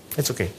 It's okay.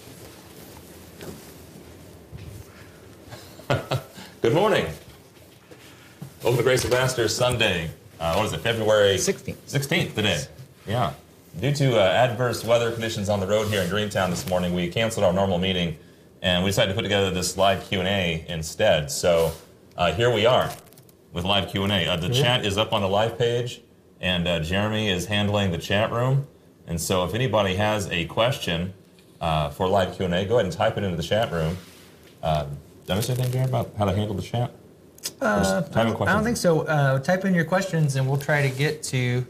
Good morning. Welcome to Grace Ambassadors Sunday. What is it, February 16th today. Yeah. Due to adverse weather conditions on the road here in Greentown this morning, we canceled our normal meeting, and we decided to put together this live Q&A instead. So here we are with live Q&A. The chat is up on the live page, and Jeremy is handling the chat room. And so if anybody has a question for live Q&A, go ahead and type it into the chat room. Did I miss anything, Jeremy, about how to handle the chat? I don't think so. Type in your questions, and we'll try to get to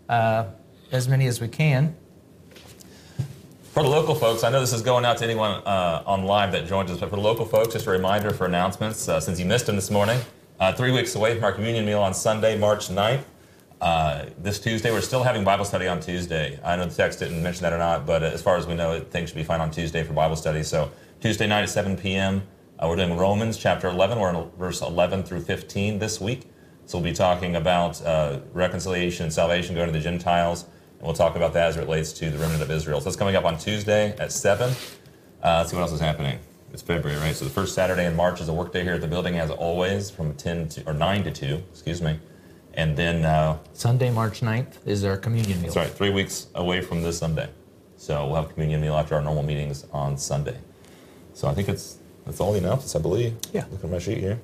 as many as we can. For the local folks, I know this is going out to anyone on live that joins us, but for the local folks, just a reminder for announcements, since you missed them this morning, 3 weeks away from our communion meal on Sunday, March 9th. This Tuesday, we're still having Bible study on Tuesday. I know the text didn't mention that or not, but as far as we know, things should be fine on Tuesday for Bible study. So Tuesday night at 7 p.m., we're doing Romans chapter 11. We're in verse 11 through 15 this week. So we'll be talking about reconciliation and salvation going to the Gentiles. And we'll talk about that as it relates to the remnant of Israel. So that's coming up on Tuesday at 7. Let's see what else is happening. It's February, right? So the first Saturday in March is a work day here at the building, as always, from 9 to 2, excuse me. And then Sunday, March 9th is our communion meal. That's right, 3 weeks away from this Sunday. So we'll have a communion meal after our normal meetings on Sunday. So I think that's all the announcements, I believe. Yeah. Look at my sheet here.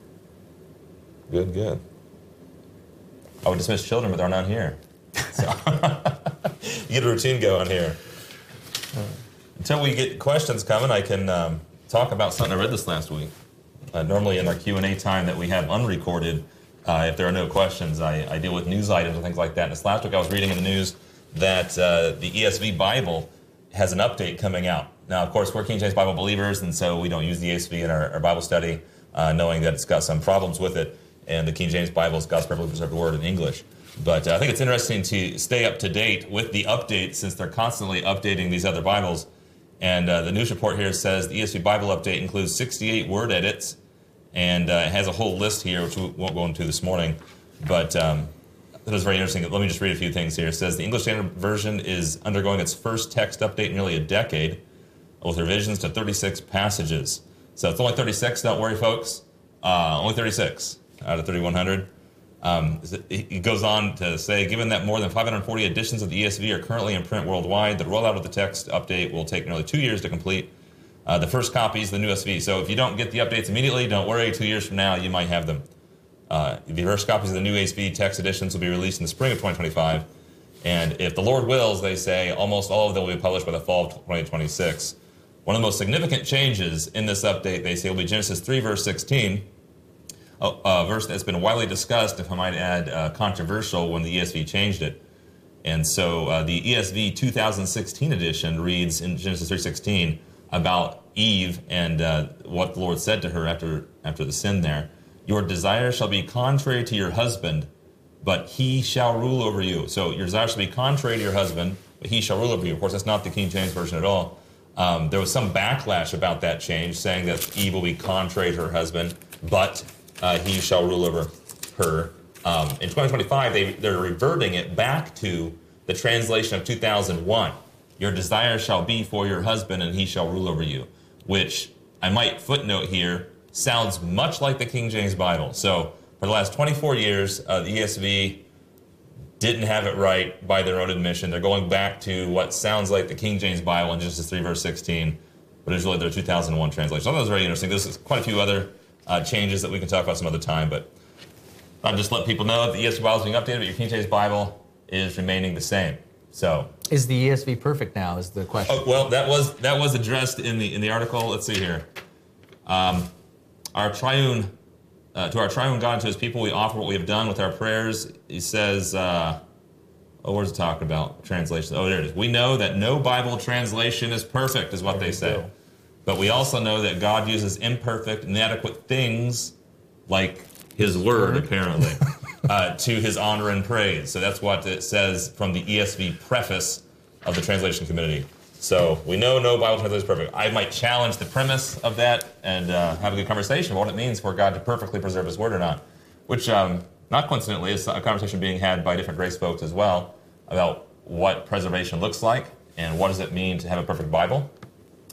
Good. I would dismiss children, but they're not here. So you get a routine going here. Until we get questions coming, I can talk about something I read this last week. Normally in our Q&A time that we have unrecorded, if there are no questions, I deal with news items and things like that. And this last week I was reading in the news that the ESV Bible has an update coming out. Now, of course, we're King James Bible believers, and so we don't use the ESV in our Bible study, knowing that it's got some problems with it, and the King James Bible is God's perfectly preserved word in English. But I think it's interesting to stay up to date with the updates, since they're constantly updating these other Bibles. And the news report here says the ESV Bible update includes 68 word edits, and it has a whole list here, which we won't go into this morning. But that was very interesting. Let me just read a few things here. It says the English Standard Version is undergoing its first text update in nearly a decade, with revisions to 36 passages. So it's only 36, don't worry, folks. Only 36 out of 3,100. It goes on to say, given that more than 540 editions of the ESV are currently in print worldwide, the rollout of the text update will take nearly 2 years to complete. The first copy is the new ESV. So if you don't get the updates immediately, don't worry. 2 years from now, you might have them. The first copies of the new ESV text editions will be released in the spring of 2025. And if the Lord wills, they say, almost all of them will be published by the fall of 2026. One of the most significant changes in this update, they say, will be Genesis 3, verse 16, a verse that's been widely discussed, if I might add, controversial when the ESV changed it. And so the ESV 2016 edition reads in Genesis 3:16 about Eve and what the Lord said to her after the sin there. Your desire shall be contrary to your husband, but he shall rule over you. So your desire shall be contrary to your husband, but he shall rule over you. Of course, that's not the King James Version at all. There was some backlash about that change, saying that Eve will be contrary to her husband, but he shall rule over her. In 2025, they're reverting it back to the translation of 2001. Your desire shall be for your husband, and he shall rule over you, which I might footnote here, sounds much like the King James Bible. So for the last 24 years, the ESV didn't have it right by their own admission. They're going back to what sounds like the King James Bible in Genesis 3, verse 16, but it's really their 2001 translation. So that was very interesting. There's quite a few other changes that we can talk about some other time, but I'll just let people know that the ESV Bible is being updated, but your King James Bible is remaining the same. So, is the ESV perfect now? Is the question? Oh, well, that was addressed in the article. Let's see here. Our triune. To our triune God and to his people, we offer what we have done with our prayers. He says, where's it talking about? Translation. Oh, there it is. We know that no Bible translation is perfect, is what they say. But we also know that God uses imperfect, inadequate things, like his word, apparently, to his honor and praise. So that's what it says from the ESV preface of the translation community. So we know no Bible translation is perfect. I might challenge the premise of that and have a good conversation about what it means for God to perfectly preserve his word or not, which, not coincidentally, is a conversation being had by different grace folks as well about what preservation looks like and what does it mean to have a perfect Bible.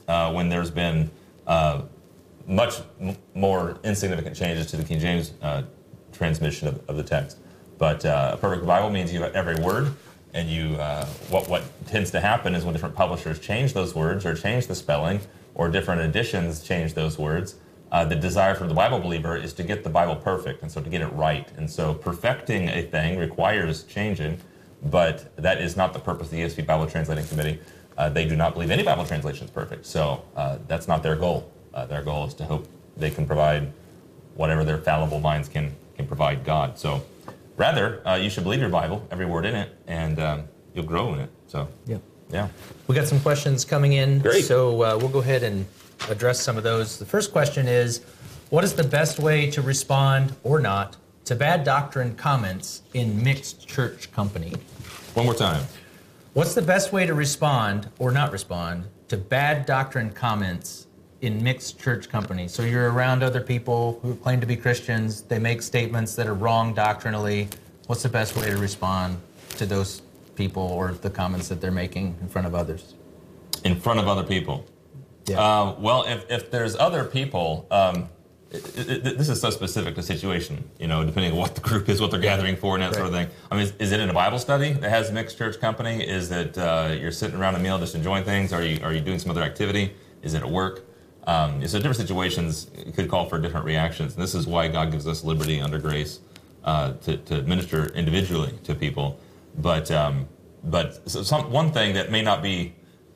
when there's been much more insignificant changes to the King James transmission of the text. But a perfect Bible means you have every word, and you what tends to happen is when different publishers change those words or change the spelling, or different editions change those words, the desire for the Bible believer is to get the Bible perfect, and so to get it right. And so perfecting a thing requires changing, but that is not the purpose of the ESV Bible Translating Committee. They do not believe any Bible translation is perfect, so that's not their goal. Their goal is to hope they can provide whatever their fallible minds can provide God. So rather, you should believe your Bible, every word in it, and you'll grow in it. So yeah. We got some questions coming in. Great. So we'll go ahead and address some of those. The first question is, what is the best way to respond or not to bad doctrine comments in mixed church company? One more time. What's the best way to respond or not respond to bad doctrine comments in mixed church company? So you're around other people who claim to be Christians. They make statements that are wrong doctrinally. What's the best way to respond to those people or the comments that they're making in front of others? In front of other people? Yeah. Well, if there's other people, this is so specific to situation, depending on what the group is, what they're gathering for, and that sort of thing. I mean, is it in a Bible study that has mixed church company? Is it you're sitting around a meal just enjoying things? Are you doing some other activity? Is it at work? So different situations could call for different reactions, and this is why God gives us liberty under grace to minister individually to people. But one thing that may not be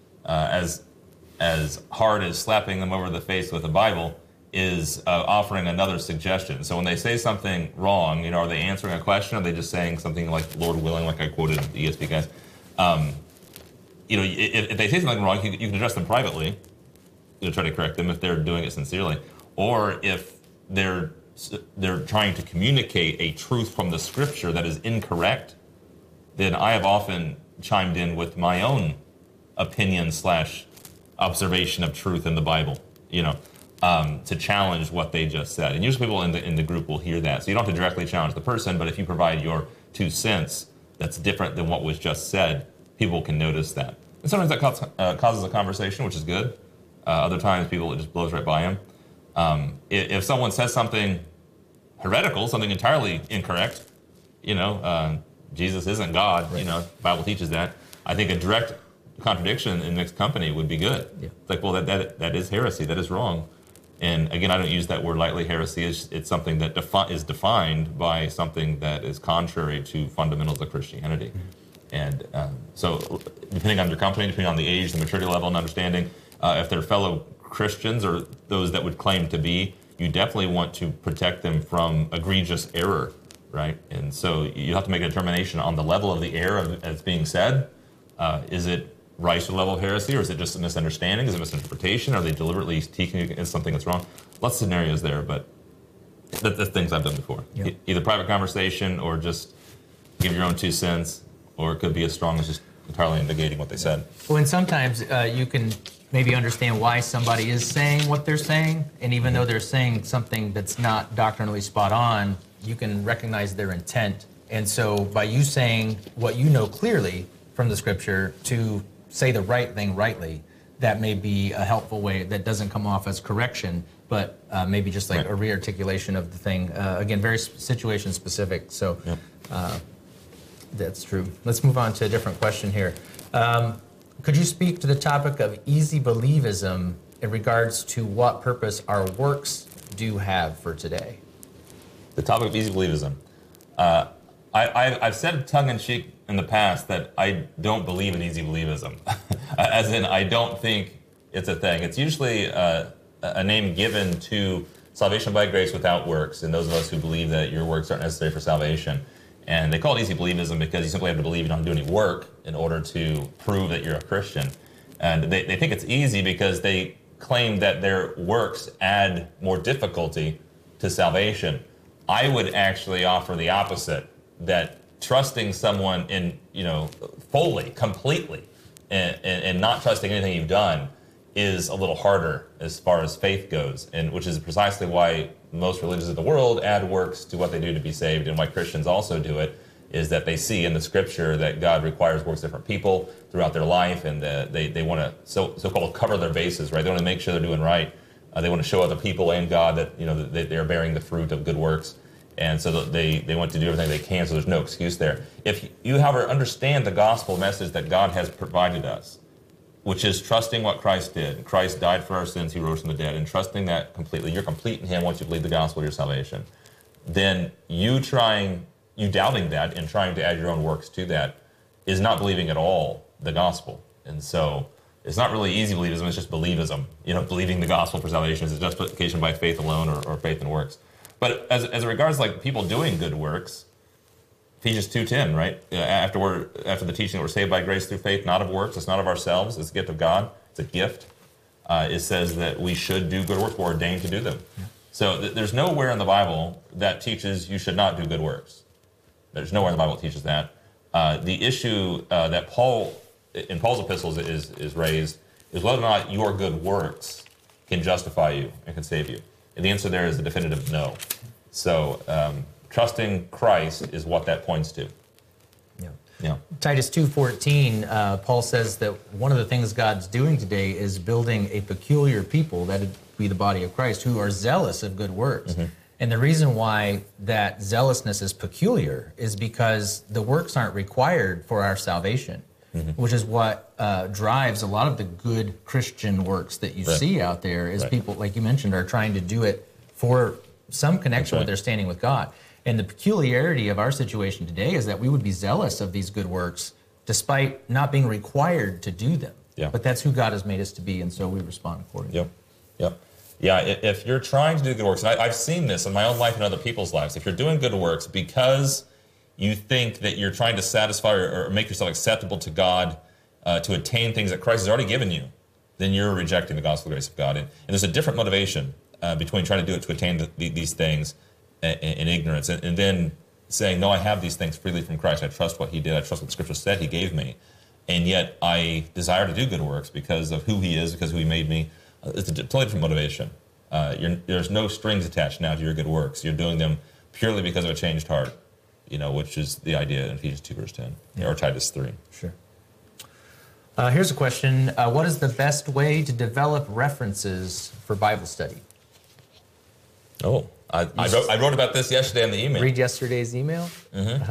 as hard as slapping them over the face with a Bible is offering another suggestion. So when they say something wrong, are they answering a question? Or are they just saying something like "Lord willing," like I quoted the ESV guys? If they say something wrong, you can address them privately. Try to correct them if they're doing it sincerely, or if they're trying to communicate a truth from the Scripture that is incorrect. Then I have often chimed in with my own opinion / observation of truth in the Bible, to challenge what they just said. And usually people in the group will hear that. So you don't have to directly challenge the person, but if you provide your 2 cents that's different than what was just said, people can notice that. And sometimes that causes a conversation, which is good. Other times people, it just blows right by them. If someone says something heretical, something entirely incorrect, Jesus isn't God, right. The Bible teaches that. I think a direct contradiction in mixed company would be good. Yeah. It's like, well, that is heresy, that is wrong. And again, I don't use that word lightly. Heresy it's something that is defined by something that is contrary to fundamentals of Christianity. Mm-hmm. And so depending on your company, depending on the age, the maturity level and understanding, if they're fellow Christians or those that would claim to be, you definitely want to protect them from egregious error, right? And so you have to make a determination on the level of the error as being said. Is it rise to the level of heresy, or is it just a misunderstanding? Is it misinterpretation? Are they deliberately teaching against something that's wrong? Lots of scenarios there, but that's things I've done before. Yep. Either private conversation or just give your own 2 cents, or it could be as strong as just entirely negating what they said. Well, and sometimes you can maybe understand why somebody is saying what they're saying, and even though they're saying something that's not doctrinally spot on, you can recognize their intent. And so by you saying what you know clearly from the Scripture to say the right thing rightly, that may be a helpful way that doesn't come off as correction, but maybe just like a re-articulation of the thing. Again, very situation specific, so that's true. Let's move on to a different question here. Could you speak to the topic of easy believism in regards to what purpose our works do have for today? The topic of easy believism. I've said tongue-in-cheek in the past that I don't believe in easy believism, as in I don't think it's a thing. It's usually a name given to salvation by grace without works, and those of us who believe that your works aren't necessary for salvation. And they call it easy believism because you simply have to believe you don't have to do any work in order to prove that you're a Christian. And they think it's easy because they claim that their works add more difficulty to salvation. I would actually offer the opposite, that trusting someone in, fully, completely, and not trusting anything you've done is a little harder as far as faith goes, and which is precisely why most religions of the world add works to what they do to be saved, and why Christians also do it, is that they see in the scripture that God requires works of different people throughout their life, and they want to so-called cover their bases, right? They want to make sure they're doing right. They want to show other people and God that, that they're bearing the fruit of good works. And so they want to do everything they can, so there's no excuse there. If you, however, understand the gospel message that God has provided us, which is trusting what Christ did. Christ died for our sins, he rose from the dead, and trusting that completely, you're complete in him once you believe the gospel of your salvation. Then you doubting that and trying to add your own works to that is not believing at all the gospel. And so it's not really easy believism, it's just believism. Believing the gospel for salvation is a justification by faith alone or faith in works. But as it regards like people doing good works, Ephesians 2:10, right? After the teaching that we're saved by grace through faith, not of works, it's not of ourselves, it's a gift of God, it's a gift. It says that we should do good works, we're ordained to do them. Yeah. So there's nowhere in the Bible that teaches you should not do good works. There's nowhere in the Bible that teaches that. The issue that Paul, in Paul's epistles, is raised is whether or not your good works can justify you and can save you. And the answer there is a definitive no. So trusting Christ is what that points to. Yeah. Titus 2:14, Paul says that one of the things God's doing today is building a peculiar people, that would be the body of Christ, who are zealous of good works. Mm-hmm. And the reason why that zealousness is peculiar is because the works aren't required for our salvation, mm-hmm. which is what drives a lot of the good Christian works that you see out there, is people, like you mentioned, are trying to do it for some connection with their standing with God. And the peculiarity of our situation today is that we would be zealous of these good works despite not being required to do them. Yeah. But that's who God has made us to be, and so we respond accordingly. Yep. Yeah, if you're trying to do good works, and I've seen this in my own life and other people's lives, if you're doing good works because you think that you're trying to satisfy or make yourself acceptable to God to attain things that Christ has already given you, then you're rejecting the gospel grace of God. And there's a different motivation between trying to do it to attain these things in ignorance, and then saying, no, I have these things freely from Christ. I trust what he did. I trust what the scripture said he gave me. And yet I desire to do good works because of who he is, because of who he made me. It's a totally different motivation. There's no strings attached now to your good works. You're doing them purely because of a changed heart, which is the idea in Ephesians 2, verse 10, or Titus 3. Sure. Here's a question. What is the best way to develop references for Bible study? Oh, I wrote about this yesterday in the email. Read yesterday's email? Mm-hmm.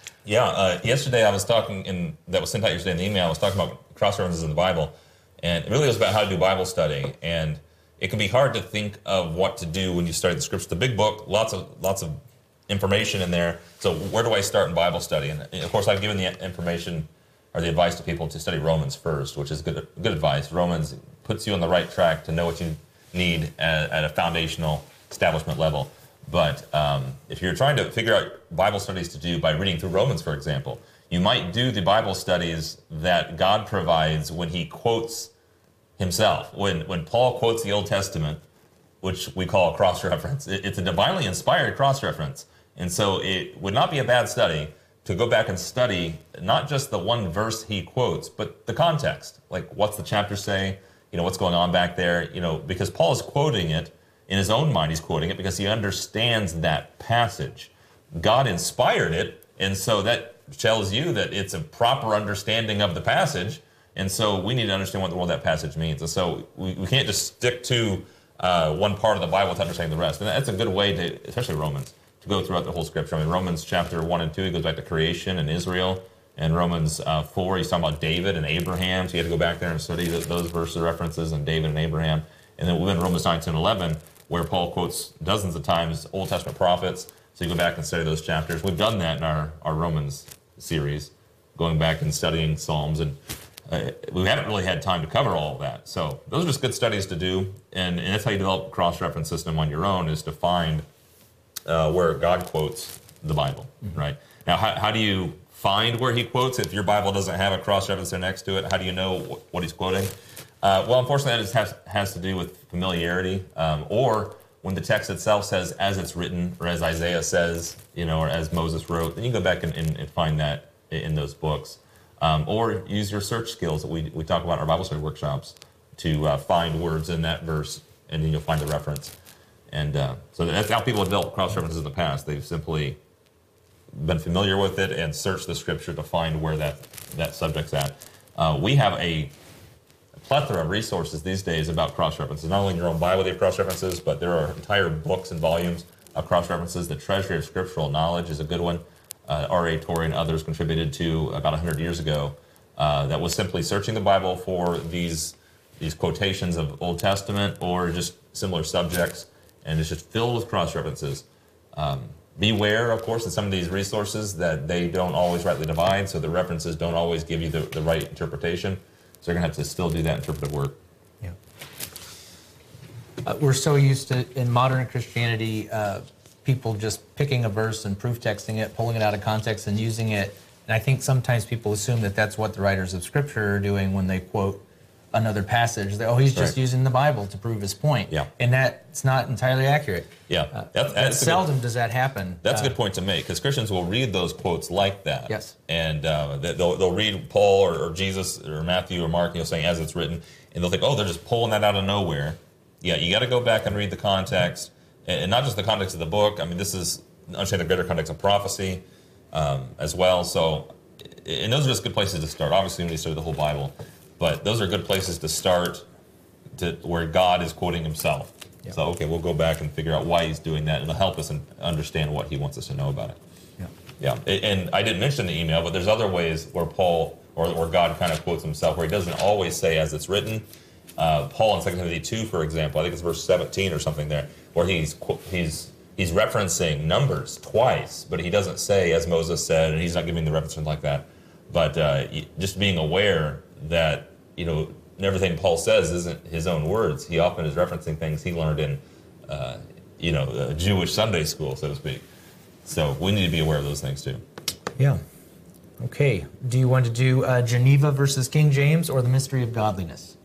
Yesterday I was talking, that was sent out yesterday in the email, I was talking about cross-references in the Bible, and it really was about how to do Bible study. And it can be hard to think of what to do when you study the scriptures. It's a big book, lots of information in there. So where do I start in Bible study? And of course, I've given the information or the advice to people to study Romans first, which is good advice. Romans puts you on the right track to know what you need at a foundational establishment level. But if you're trying to figure out Bible studies to do by reading through Romans, for example, you might do the Bible studies that God provides when he quotes himself. When Paul quotes the Old Testament, which we call a cross-reference, it's a divinely inspired cross-reference. And so it would not be a bad study to go back and study not just the one verse he quotes, but the context. Like, what's the chapter say? What's going on back there? Because Paul is quoting it in his own mind. He's quoting it because he understands that passage. God inspired it, and so that tells you that it's a proper understanding of the passage. And so we need to understand what in the world that passage means. And so we can't just stick to one part of the Bible to understand the rest. And that's a good way to, especially Romans, to go throughout the whole scripture. Romans chapter 1 and 2, he goes back to creation and Israel. And Romans 4, he's talking about David and Abraham. So you have to go back there and study those verses references and David and Abraham. And then within Romans 9, 10, 11, where Paul quotes dozens of times Old Testament prophets. So you go back and study those chapters. We've done that in our Romans series, going back and studying Psalms. And we haven't really had time to cover all of that. So those are just good studies to do. And that's how you develop a cross-reference system on your own, is to find where God quotes the Bible, right? Now, how do you find where he quotes? If your Bible doesn't have a cross-reference there next to it, how do you know what he's quoting? Well, unfortunately, that just has to do with familiarity, or when the text itself says, as it's written, or as Isaiah says, or as Moses wrote, then you go back and find that in those books. Or use your search skills that we talk about in our Bible study workshops to find words in that verse, and then you'll find the reference. And so that's how people have developed cross-references in the past. They've simply been familiar with it and searched the scripture to find where that subject's at. We have a plethora of resources these days about cross-references. Not only in your own Bible they have cross-references, but there are entire books and volumes of cross-references. The Treasury of Scriptural Knowledge is a good one. R.A. Torrey and others contributed to about 100 years ago. That was simply searching the Bible for these quotations of Old Testament or just similar subjects, and it's just filled with cross-references. Beware, of course, in some of these resources that they don't always rightly divide, so the references don't always give you the right interpretation. So you're going to have to still do that interpretive work. Yeah. We're so used to, in modern Christianity, people just picking a verse and proof texting it, pulling it out of context and using it. And I think sometimes people assume that that's what the writers of Scripture are doing when they quote another passage. He's just using the Bible to prove his point. Yeah. And that's not entirely accurate. Yeah. Seldom does that happen. That's a good point to make, because Christians will read those quotes like that. Yes. And they'll read Paul or Jesus or Matthew or Mark, saying as it's written, and they'll think, oh, they're just pulling that out of nowhere. Yeah, you got to go back and read the context, and not just the context of the book. I mean, this is understand the greater context of prophecy as well. So, and those are just good places to start. Obviously, when you study the whole Bible, but those are good places to start where God is quoting himself. Yep. So, okay, we'll go back and figure out why he's doing that, and it'll help us understand what he wants us to know about it. Yeah. And I didn't mention the email, but there's other ways where Paul or God kind of quotes himself, where he doesn't always say as it's written. Paul in 2 Timothy 2, for example, I think it's verse 17 or something there, where he's referencing Numbers twice, but he doesn't say as Moses said, and he's not giving the reference like that. But just being aware that, everything Paul says isn't his own words. He often is referencing things he learned in, Jewish Sunday school, so to speak. So we need to be aware of those things too. Yeah. Okay. Do you want to do Geneva versus King James or the mystery of godliness?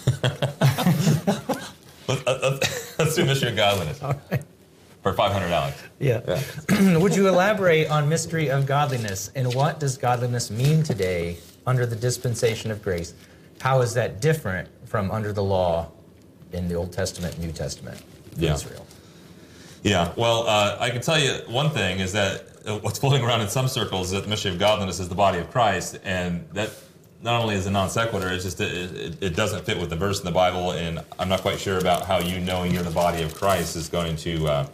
Let's do mystery of godliness. All right. For $500. Yeah. Would you elaborate on mystery of godliness, and what does godliness mean today under the dispensation of grace? How is that different from under the law in the Old Testament, New Testament, Israel? Yeah, well, I can tell you one thing is that what's floating around in some circles is that the mystery of godliness is the body of Christ, and that not only is a non sequitur, it's just it doesn't fit with the verse in the Bible, and I'm not quite sure about how knowing you're the body of Christ is going to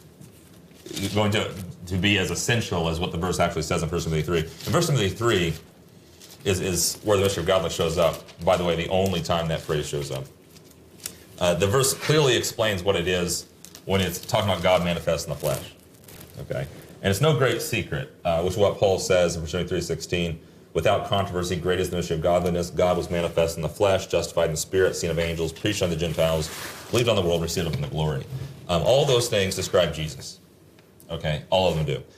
be as essential as what the verse actually says in 1 Timothy 3. In 1 Timothy 3 is where the mystery of godliness shows up. By the way, the only time that phrase shows up. The verse clearly explains what it is when it's talking about God manifest in the flesh. Okay? And it's no great secret, which is what Paul says in 1 Timothy 3:16. Without controversy, great is the mystery of godliness. God was manifest in the flesh, justified in the spirit, seen of angels, preached on the Gentiles, believed on the world, received up in the glory. All those things describe Jesus. Okay? All of them do.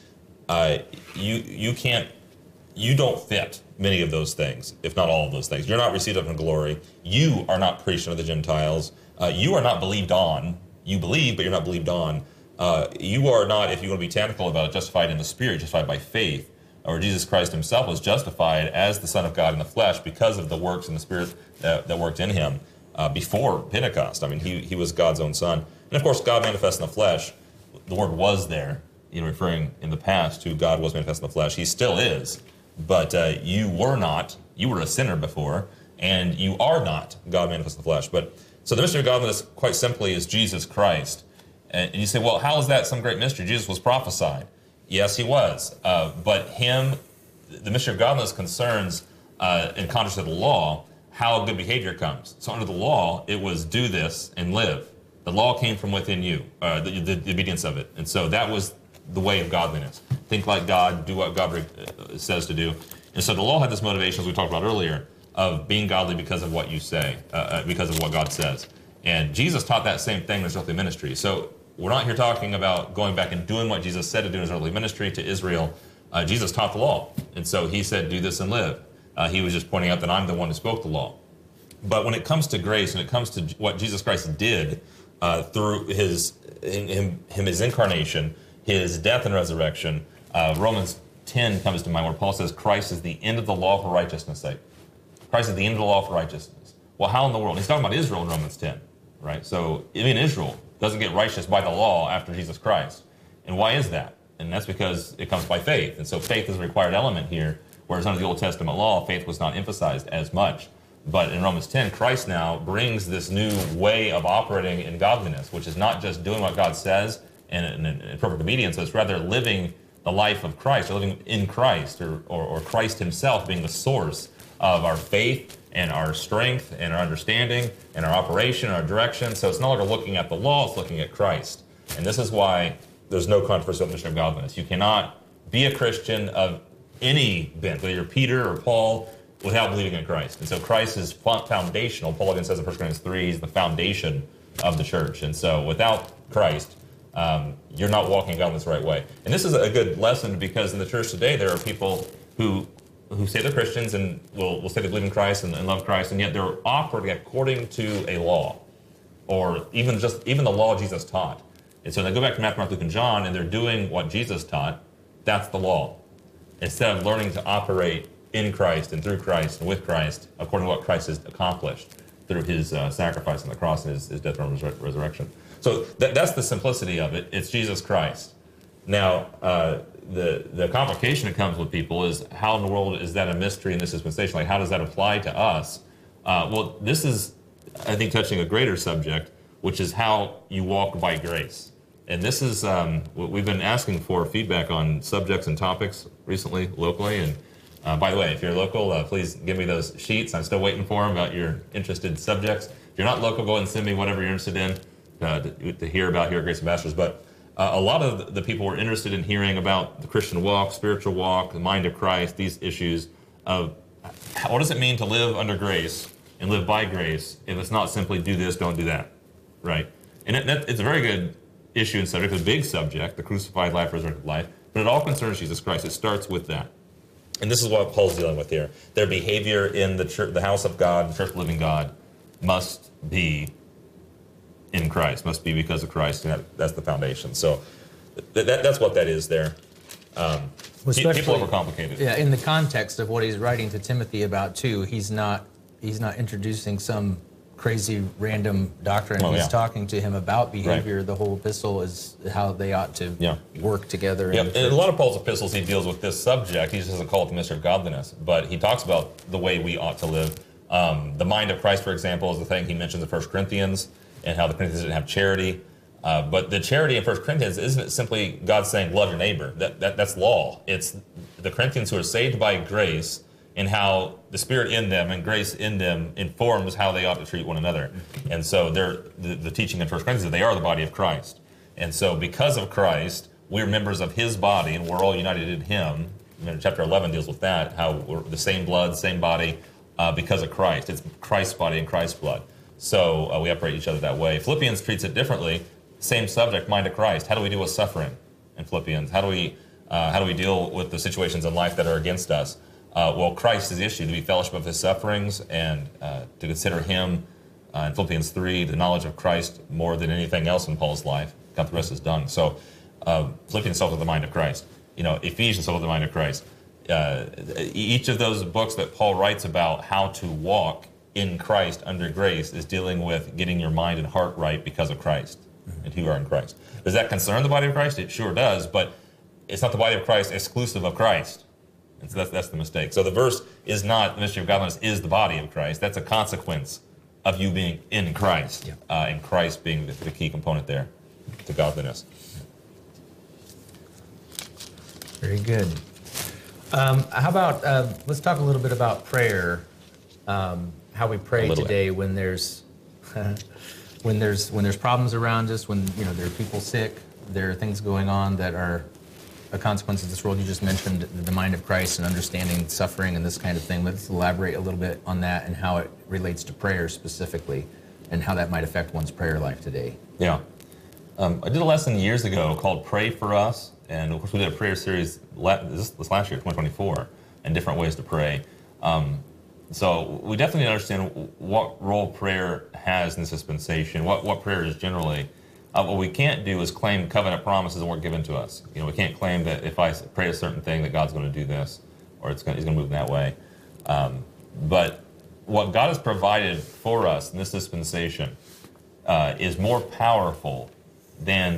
You don't fit many of those things, if not all of those things. You're not received up in glory. You are not preached unto the Gentiles. You are not believed on. You believe, but you're not believed on. You are not, if you want to be technical about it, justified in the Spirit, justified by faith. Or Jesus Christ himself was justified as the Son of God in the flesh because of the works in the Spirit that worked in him before Pentecost. I mean, he was God's own Son. And of course, God manifest in the flesh. The word was there, referring in the past to God was manifest in the flesh. He still is. But you were not. You were a sinner before, and you are not God manifest in the flesh. So the mystery of godliness, quite simply, is Jesus Christ. And you say, well, how is that some great mystery? Jesus was prophesied. Yes, he was. But the mystery of godliness concerns, in contrast to the law, how good behavior comes. So under the law, it was do this and live. The law came from within you, the obedience of it. And so that was the way of godliness. Think like God, do what God says to do. And so the law had this motivation, as we talked about earlier, of being godly because of what you say, because of what God says. And Jesus taught that same thing in his earthly ministry. So we're not here talking about going back and doing what Jesus said to do in his earthly ministry to Israel. Jesus taught the law. And so he said, do this and live. He was just pointing out that I'm the one who spoke the law. But when it comes to grace, when it comes to what Jesus Christ did through his incarnation, his death and resurrection, Romans 10 comes to mind where Paul says Christ is the end of the law for righteousness' sake. Christ is the end of the law for righteousness. Well, how in the world? He's talking about Israel in Romans 10, right? So even Israel doesn't get righteous by the law after Jesus Christ. And why is that? And that's because it comes by faith. And so faith is a required element here, whereas under the Old Testament law, faith was not emphasized as much. But in Romans 10, Christ now brings this new way of operating in godliness, which is not just doing what God says in perfect obedience, but it's rather living the life of Christ, or living in Christ, or Christ himself being the source of our faith and our strength and our understanding and our operation and our direction. So it's no longer looking at the law, it's looking at Christ. And this is why there's no controversy on the mission of godliness. You cannot be a Christian of any bent, whether you're Peter or Paul, without believing in Christ. And so Christ is foundational. Paul even says in 1 Corinthians 3, he's the foundation of the church. And so without Christ, you're not walking in godliness the right way. And this is a good lesson, because in the church today, there are people who say they're Christians and will say they believe in Christ and love Christ, and yet they're operating according to a law, or even the law Jesus taught. And so they go back to Matthew, Mark, Luke, and John, and they're doing what Jesus taught. That's the law. Instead of learning to operate in Christ and through Christ and with Christ, according to what Christ has accomplished through his sacrifice on the cross and his death and resurrection. So that's the simplicity of it. It's Jesus Christ. Now, the complication that comes with people is, how in the world is that a mystery and this dispensation? Like, how does that apply to us? Well, this is, I think, touching a greater subject, which is how you walk by grace. And this is, we've been asking for feedback on subjects and topics recently, locally. And by the way, if you're local, please give me those sheets. I'm still waiting for them about your interested subjects. If you're not local, go ahead and send me whatever you're interested in to hear about here at Grace Ambassadors. But a lot of the people were interested in hearing about the Christian walk, spiritual walk, the mind of Christ, these issues of what does it mean to live under grace and live by grace if it's not simply do this, don't do that, right? And it's a very good issue and subject, a big subject, the crucified life, resurrected life, but it all concerns Jesus Christ. It starts with that. And this is what Paul's dealing with here. Their behavior in the church, the house of God, the church of the living God, must be in Christ, must be because of Christ, and that's the foundation. So that's what that is there. People overcomplicate it. Yeah, in the context of what he's writing to Timothy about too, he's not introducing some crazy random doctrine. He's talking to him about behavior. Right. The whole epistle is how they ought to work together. Yeah, in a lot of Paul's epistles, he deals with this subject. He just doesn't call it the mystery of godliness, but he talks about the way we ought to live. The mind of Christ, for example, is the thing he mentions in 1 Corinthians, and how the Corinthians didn't have charity. But the charity in 1 Corinthians isn't simply God saying, love your neighbor. That's law. It's the Corinthians who are saved by grace, and how the Spirit in them and grace in them informs how they ought to treat one another. And so the teaching in 1 Corinthians is they are the body of Christ. And so because of Christ, we're members of his body, and we're all united in him. Chapter 11 deals with that, how we're the same blood, same body, because of Christ. It's Christ's body and Christ's blood. So we operate each other that way. Philippians treats it differently. Same subject, mind of Christ. How do we deal with suffering in Philippians? How do we deal with the situations in life that are against us? Well, Christ is the issue, to be fellowship of his sufferings, and to consider him in Philippians 3, the knowledge of Christ more than anything else in Paul's life. Got the rest is done. So Philippians starts with the mind of Christ. Ephesians starts with the mind of Christ. Each of those books that Paul writes about how to walk in Christ under grace is dealing with getting your mind and heart right because of Christ and who you are in Christ. Does that concern the body of Christ? It sure does, but it's not the body of Christ exclusive of Christ. And so that's the mistake. So the verse is not the mystery of godliness is the body of Christ. That's a consequence of you being in Christ, and Christ being the key component there to godliness. Very good. How about let's talk a little bit about prayer. How we pray today when there's when there's problems around us, when there are people sick, there are things going on that are a consequence of this world. You just mentioned the mind of Christ and understanding suffering and this kind of thing. Let's elaborate a little bit on that and how it relates to prayer specifically, and how that might affect one's prayer life today. Yeah. I did a lesson years ago called Pray For Us, and of course we did a prayer series this last year, 2024, and different ways to pray. So we definitely understand what role prayer has in this dispensation, what prayer is generally. What we can't do is claim covenant promises that weren't given to us. We can't claim that if I pray a certain thing that God's going to do this, or he's going to move in that way. But what God has provided for us in this dispensation is more powerful than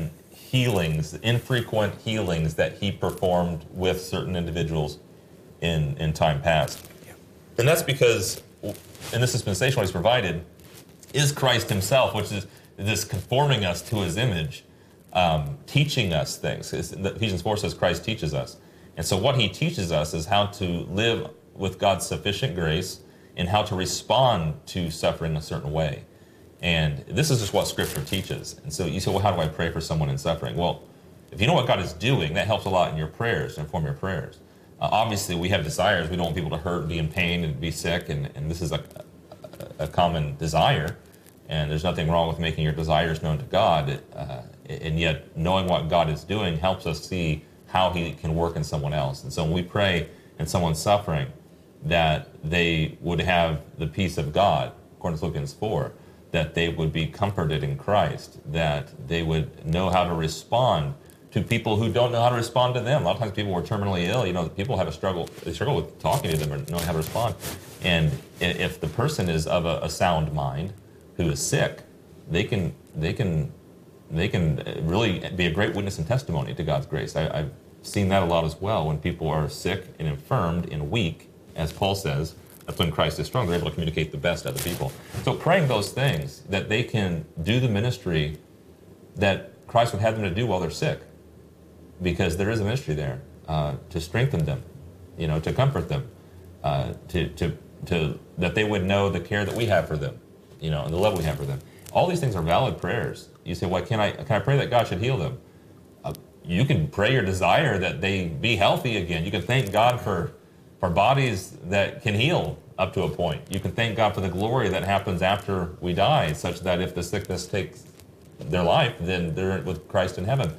healings, infrequent healings that he performed with certain individuals in time past. And that's because in this dispensation, what he's provided is Christ himself, which is this conforming us to his image, teaching us things. Ephesians 4 says Christ teaches us. And so what he teaches us is how to live with God's sufficient grace and how to respond to suffering a certain way. And this is just what Scripture teaches. And so you say, well, how do I pray for someone in suffering? Well, if you know what God is doing, that helps a lot in your prayers, to inform your prayers. Obviously, we have desires. We don't want people to hurt, be in pain, and be sick. And this is a common desire. And there's nothing wrong with making your desires known to God. And yet, knowing what God is doing helps us see how he can work in someone else. And so when we pray and someone's suffering, that they would have the peace of God, according to Philippians 4, that they would be comforted in Christ, that they would know how to respond to people who don't know how to respond to them. A lot of times people who are terminally ill, people have they struggle with talking to them or knowing how to respond. And if the person is of a sound mind who is sick, they can really be a great witness and testimony to God's grace. I've seen that a lot as well. When people are sick and infirmed and weak, as Paul says, that's when Christ is strong. They're able to communicate the best to other people. So praying those things, that they can do the ministry that Christ would have them to do while they're sick, because there is a ministry there to strengthen them, to comfort them, to that they would know the care that we have for them, and the love we have for them. All these things are valid prayers. You say, well, can I pray that God should heal them? You can pray your desire that they be healthy again. You can thank God for bodies that can heal up to a point. You can thank God for the glory that happens after we die, such that if the sickness takes their life, then they're with Christ in heaven.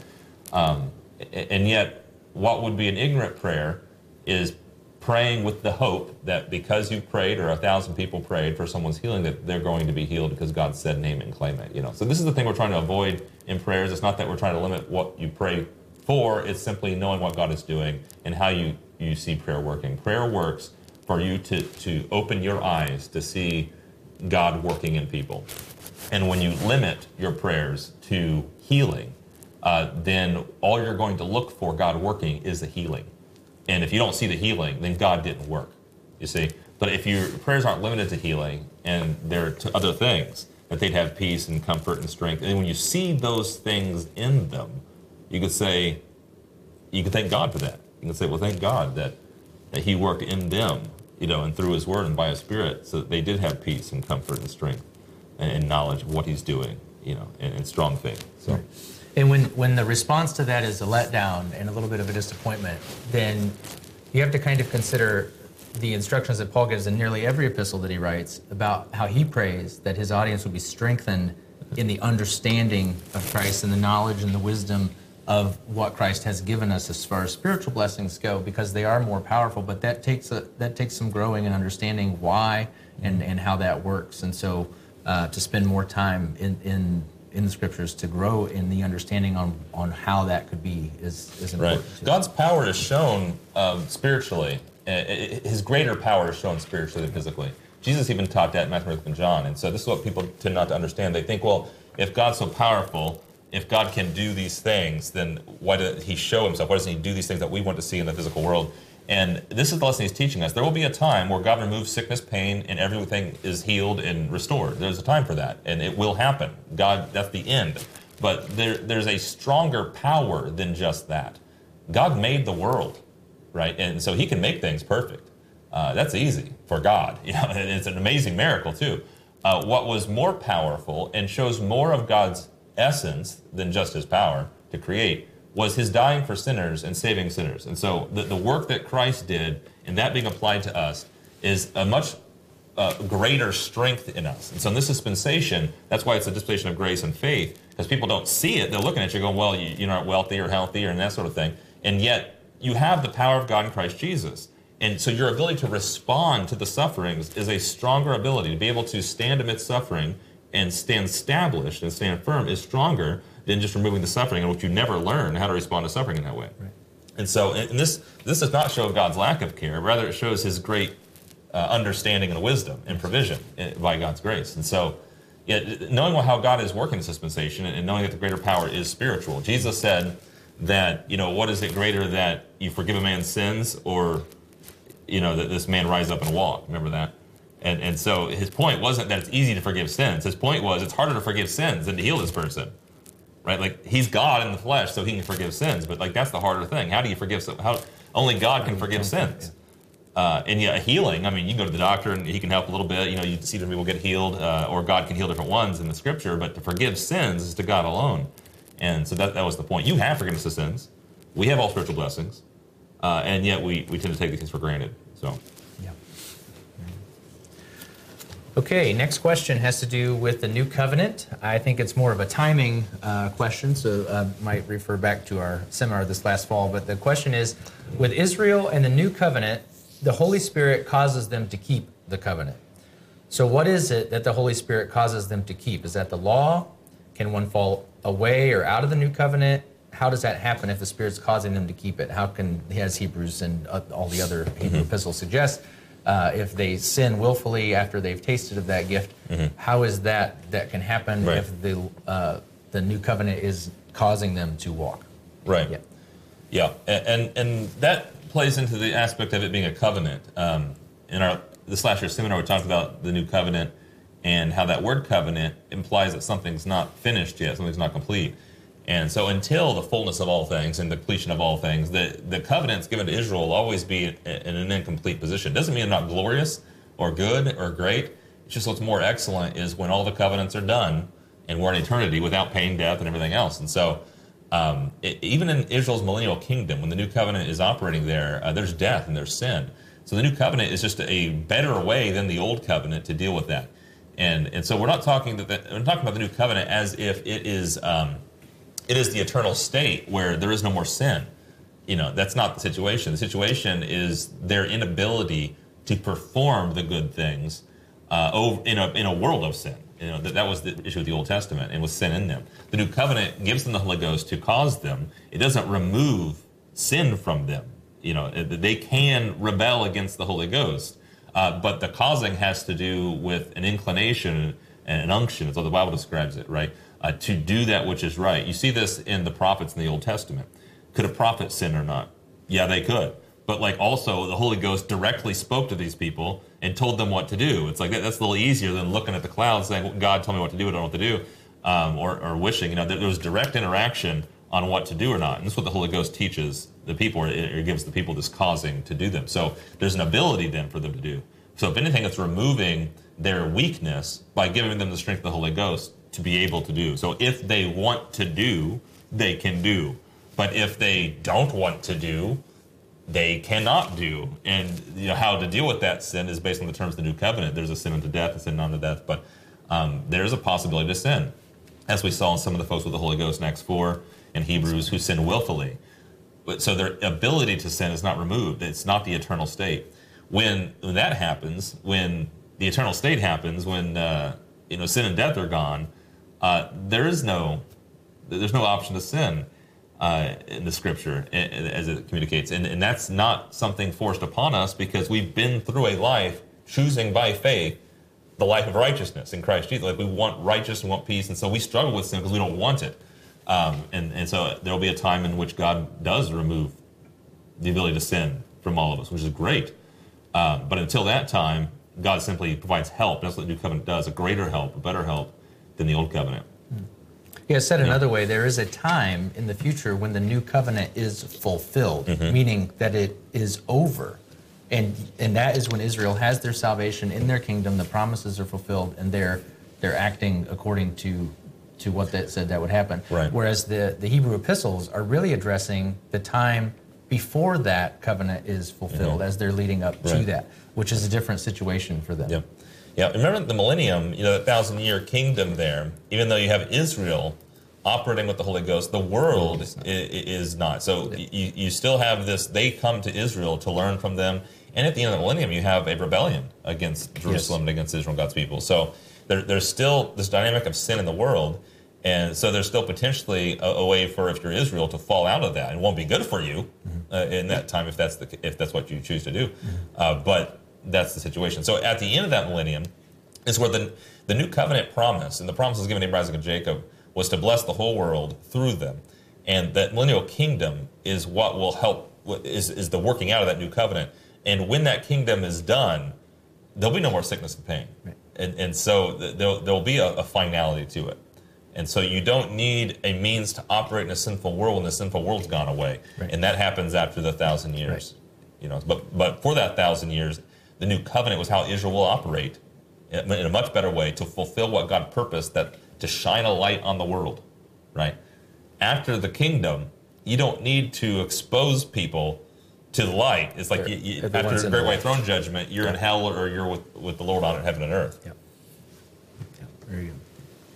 And yet, what would be an ignorant prayer is praying with the hope that because you prayed, or 1,000 people prayed for someone's healing, that they're going to be healed because God said, name it and claim it. So this is the thing we're trying to avoid in prayers. It's not that we're trying to limit what you pray for. It's simply knowing what God is doing and how you see prayer working. Prayer works for you to open your eyes to see God working in people. And when you limit your prayers to healing, then all you're going to look for God working is the healing. And if you don't see the healing, then God didn't work, you see. But if your prayers aren't limited to healing and they're to other things, that they'd have peace and comfort and strength. And when you see those things in them, you could thank God for that. You can say, well, thank God that he worked in them, and through his word and by his Spirit, so that they did have peace and comfort and strength and knowledge of what he's doing, and strong faith. So. Right. And when the response to that is a letdown and a little bit of a disappointment, then you have to kind of consider the instructions that Paul gives in nearly every epistle that he writes about how he prays that his audience would be strengthened in the understanding of Christ and the knowledge and the wisdom of what Christ has given us as far as spiritual blessings go, because they are more powerful. But that takes some growing and understanding why and how that works. And so to spend more time in the Scriptures to grow in the understanding on how that could be is important. Right. God's power is shown spiritually. His greater power is shown spiritually than physically. Jesus even taught that in Matthew, Mark, and John. And so this is what people tend not to understand. They think, well, if God's so powerful, if God can do these things, then why did he show himself? Why doesn't he do these things that we want to see in the physical world? And this is the lesson he's teaching us. There will be a time where God removes sickness, pain, and everything is healed and restored. There's a time for that, and it will happen. God, that's the end. But there's a stronger power than just that. God made the world, right? And so he can make things perfect. That's easy for God. And it's an amazing miracle, too. What was more powerful and shows more of God's essence than just his power to create was his dying for sinners and saving sinners. And so the work that Christ did, and that being applied to us, is a much greater strength in us. And so in this dispensation, that's why it's a dispensation of grace and faith, because people don't see it. They're looking at you going, well, you're not wealthy or healthy or that sort of thing. And yet you have the power of God in Christ Jesus. And so your ability to respond to the sufferings is a stronger ability. To be able to stand amidst suffering and stand established and stand firm is stronger than just removing the suffering, in which you never learn how to respond to suffering in that way. Right. And so and this does not show God's lack of care. Rather, it shows his great understanding and wisdom and provision by God's grace. And so knowing how God is working this dispensation and knowing that the greater power is spiritual. Jesus said that, what is it greater, that you forgive a man's sins, or, that this man rise up and walk? Remember that? And so his point wasn't that it's easy to forgive sins. His point was it's harder to forgive sins than to heal this person, right? Like, he's God in the flesh, so he can forgive sins. But, like, that's the harder thing. How do you forgive? Only God can forgive sins. And yet, healing, I mean, you can go to the doctor and he can help a little bit. You see different people get healed, or God can heal different ones in the scripture. But to forgive sins is to God alone. And so that was the point. You have forgiveness of sins. We have all spiritual blessings. And yet we tend to take these things for granted. So. Yeah. Okay, next question has to do with the new covenant. I think it's more of a timing question, so I might refer back to our seminar this last fall. But the question is, with Israel and the new covenant, the Holy Spirit causes them to keep the covenant. So what is it that the Holy Spirit causes them to keep? Is that the law? Can one fall away or out of the new covenant? How does that happen if the Spirit's causing them to keep it? How can, as Hebrews and all the other Hebrew epistles suggest, if they sin willfully after they've tasted of that gift, how is that can happen if the new covenant is causing them to walk? Right. Yeah. And that plays into the aspect of it being a covenant. In this last year's seminar, we talked about the new covenant and how that word covenant implies that something's not finished yet, something's not complete. And so until the fullness of all things and the completion of all things, the covenants given to Israel will always be in an incomplete position. Doesn't mean they're not glorious or good or great. It's just what's more excellent is when all the covenants are done and we're in eternity without pain, death, and everything else. And so even in Israel's millennial kingdom, when the new covenant is operating there, there's death and there's sin. So the new covenant is just a better way than the old covenant to deal with that. And so we're not talking we're talking about the new covenant as if it is the eternal state where there is no more sin. That's not the situation. The situation is their inability to perform the good things in a world of sin. That was the issue with the Old Testament, and with sin in them. The new covenant gives them the Holy Ghost to cause them. It doesn't remove sin from them. They can rebel against the Holy Ghost, but the causing has to do with an inclination and an unction. That's how the Bible describes it, right? To do that which is right. You see this in the prophets in the Old Testament. Could a prophet sin or not? Yeah, they could. But also the Holy Ghost directly spoke to these people and told them what to do. It's like that's a little easier than looking at the clouds saying, God, tell me what to do, I don't know what to do, or wishing. There was direct interaction on what to do or not. And that's what the Holy Ghost teaches the people, or it gives the people this causing to do them. So there's an ability then for them to do. So if anything, it's removing their weakness by giving them the strength of the Holy Ghost to be able to do. So if they want to do, they can do. But if they don't want to do, they cannot do. And how to deal with that sin is based on the terms of the new covenant. There's a sin unto death, a sin unto death, but there's a possibility to sin, as we saw in some of the folks with the Holy Ghost in Acts 4 and Hebrews who sin willfully. So their ability to sin is not removed. It's not the eternal state. When that happens, when the eternal state happens, when sin and death are gone, there's no option to sin in the Scripture as it communicates, and that's not something forced upon us because we've been through a life choosing by faith the life of righteousness in Christ Jesus. We want righteousness and want peace, and so we struggle with sin because we don't want it. And so there will be a time in which God does remove the ability to sin from all of us, which is great. But until that time, God simply provides help. That's what the new covenant does, a greater help, a better help than the old covenant. Yeah, said another way, there is a time in the future when the new covenant is fulfilled, meaning that it is over. And that is when Israel has their salvation in their kingdom, the promises are fulfilled, and they're acting according to what that said that would happen. Right. Whereas the Hebrew epistles are really addressing the time before that covenant is fulfilled, as they're leading up to that, which is a different situation for them. Yep. Yeah, remember the millennium, the 1,000-year kingdom there, even though you have Israel operating with the Holy Ghost, the world is not. So you still have this, they come to Israel to learn from them, and at the end of the millennium, you have a rebellion against Jerusalem and against Israel and God's people. So there's still this dynamic of sin in the world, and so there's still potentially a way for, if you're Israel, to fall out of that. It won't be good for you in that time if that's what you choose to do, but that's the situation. So at the end of that millennium is where The new covenant promise, and the promise was given to Abraham, Isaac, and Jacob, was to bless the whole world through them. And that millennial kingdom is what will help, is the working out of that new covenant. And when that kingdom is done, there'll be no more sickness and pain. Right. And so there'll be a finality to it. And so you don't need a means to operate in a sinful world when the sinful world's gone away. Right. And that happens after the 1,000 years. Right. You know, but for that 1,000 years, the new covenant was how Israel will operate in a much better way to fulfill what God purposed, that to shine a light on the world, right? After the kingdom, you don't need to expose people to the light. It's like after the great white throne judgment, you're in hell or you're with the Lord on heaven and earth. Yeah. Very good.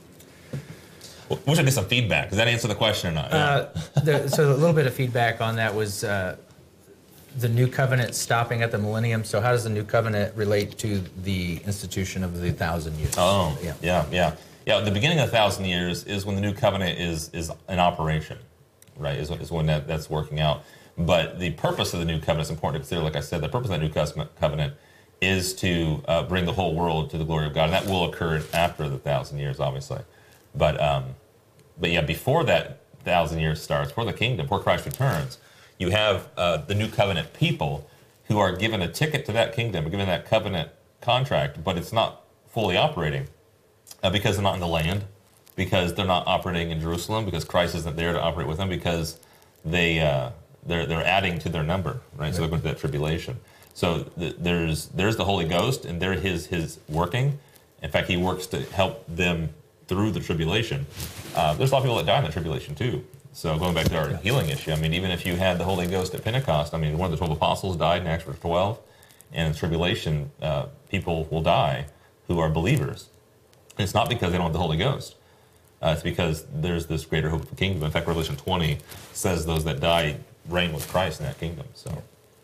Well, we should get some feedback. Does that answer the question or not? So a little bit of feedback on that was the new covenant stopping at the millennium. So how does the new covenant relate to the institution of the 1,000 years? Oh, yeah. The beginning of 1,000 years is when the new covenant is in operation, right? Is when that's working out. But the purpose of the new covenant is important to consider. Like I said, the purpose of that new covenant is to bring the whole world to the glory of God, and that will occur after the 1,000 years, obviously. But yeah, before that 1,000 years starts, before the kingdom, before Christ returns, you have the new covenant people who are given a ticket to that kingdom, given that covenant contract, but it's not fully operating because they're not in the land, because they're not operating in Jerusalem, because Christ isn't there to operate with them, because they're adding to their number, right? So they're going through that tribulation. So there's the Holy Ghost, and there his working. In fact, he works to help them through the tribulation. There's a lot of people that die in the tribulation too. So going back to our healing issue, I mean, even if you had the Holy Ghost at Pentecost, I mean, one of the 12 apostles died in Acts 12, and in tribulation, people will die who are believers. And it's not because they don't have the Holy Ghost. It's because there's this greater hope of the kingdom. In fact, Revelation 20 says those that die reign with Christ in that kingdom. So,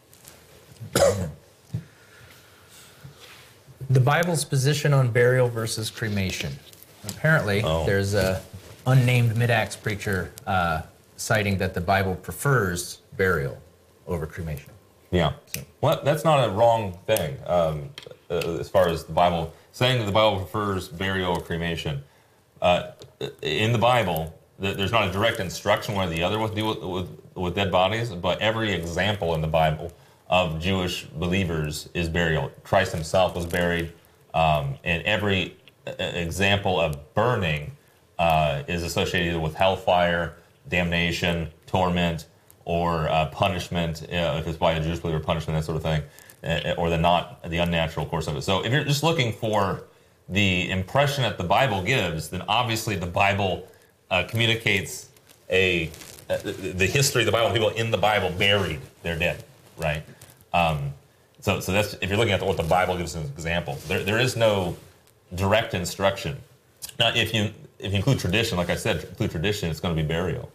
the Bible's position on burial versus cremation. Apparently, there's a unnamed Mid-Acts preacher citing that the Bible prefers burial over cremation. Yeah. Well, that's not a wrong thing as far as the Bible saying that the Bible prefers burial or cremation. In the Bible, there's not a direct instruction one or the other with deal with dead bodies, but every example in the Bible of Jewish believers is burial. Christ himself was buried, and every example of burning is associated with hellfire, damnation, torment, or punishment, if it's by a Jewish believer, punishment, that sort of thing, or the unnatural course of it. So if you're just looking for the impression that the Bible gives, then obviously the Bible communicates the history of the Bible. People in the Bible buried their dead, right? So that's, if you're looking at what the Bible gives as examples, there is no direct instruction. Now, if you include tradition, like I said, include tradition, it's going to be burial.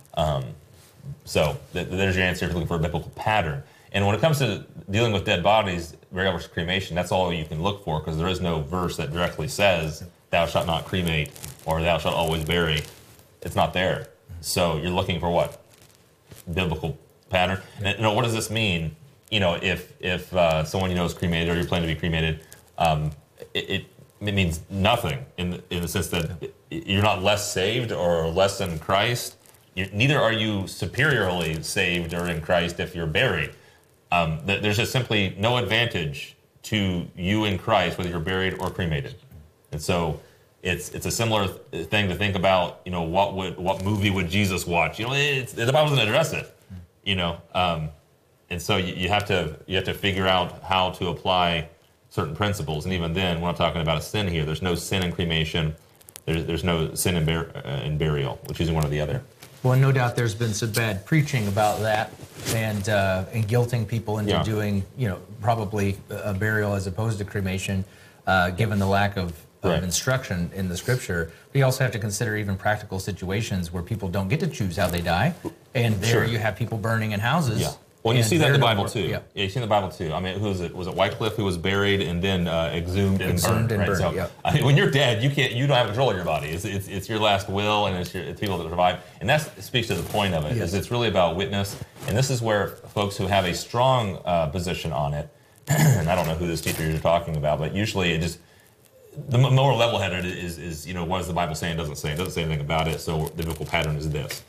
So there's your answer if you're looking for a biblical pattern. And when it comes to dealing with dead bodies, burial versus cremation, that's all you can look for, because there is no verse that directly says, thou shalt not cremate, or thou shalt always bury. It's not there. So you're looking for what? Biblical pattern. And what does this mean? If someone is cremated, or you're planning to be cremated, it means nothing in the sense that you're not less saved or less in Christ. Neither are you superiorly saved or in Christ if you're buried. There's just simply no advantage to you in Christ whether you're buried or cremated. And so it's a similar thing to think about. What movie would Jesus watch? The Bible doesn't address it. And so you have to figure out how to apply certain principles. And even then, we're not talking about a sin here. There's no sin in cremation. There's no sin in burial, which is one or the other. Well, no doubt there's been some bad preaching about that, and guilting people into doing, probably a burial as opposed to cremation, given the lack of instruction in the Scripture. We also have to consider even practical situations where people don't get to choose how they die, and there you have people burning in houses. Yeah. Well, you see that in the Bible too. Yeah, you see in the Bible too. I mean, who was it? Was it Wycliffe who was buried and then exhumed and burned? And right? burned, So, I mean, when you're dead, you don't have control of your body. It's your last will, and it's people that survive. And that speaks to the point of it. Yes. Is it's really about witness, and this is where folks who have a strong position on it, and I don't know who this teacher you're talking about, but usually the more level-headed is what does the Bible say and doesn't say? It doesn't say anything about it, so the biblical pattern is this.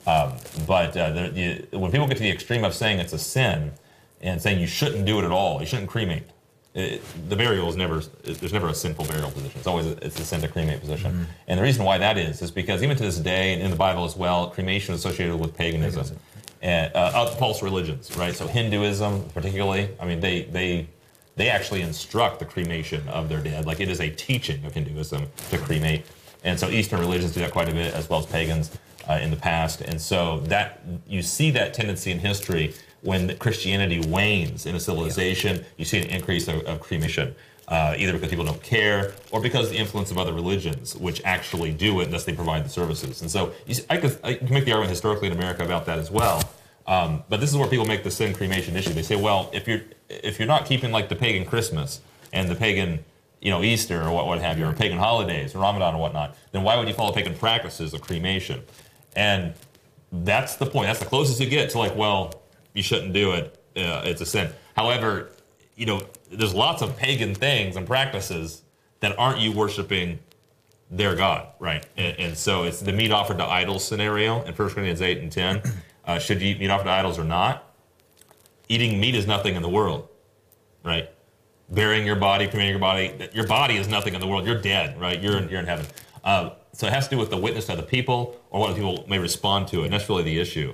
But when people get to the extreme of saying it's a sin and saying you shouldn't do it at all, you shouldn't cremate, the burial is there's never a sinful burial position. It's a sin to cremate position. Mm-hmm. And the reason why that is because even to this day, and in the Bible as well, cremation is associated with paganism and false religions, right? So Hinduism particularly, I mean, they actually instruct the cremation of their dead. Like, it is a teaching of Hinduism to cremate. And so Eastern religions do that quite a bit, as well as pagans in the past. And so that you see that tendency in history when Christianity wanes in a civilization. You see an increase of cremation, either because people don't care or because of the influence of other religions, which actually do it, and thus they provide the services. And so I can make the argument historically in America about that as well. But this is where people make the sin cremation issue. They say, well, if you're not keeping like the pagan Christmas and the pagan Easter or what have you, or pagan holidays or Ramadan or whatnot, then why would you follow pagan practices of cremation? And that's the point. That's the closest you get to like, well, you shouldn't do it. It's a sin. However, there's lots of pagan things and practices that aren't you worshiping their God, right? And so it's the meat offered to idols scenario in 1 Corinthians 8 and 10. Should you eat meat offered to idols or not? Eating meat is nothing in the world, right? Burying your body, cremating your body is nothing in the world. You're dead, right? You're in heaven. So it has to do with the witness to the people or what people may respond to it. And that's really the issue.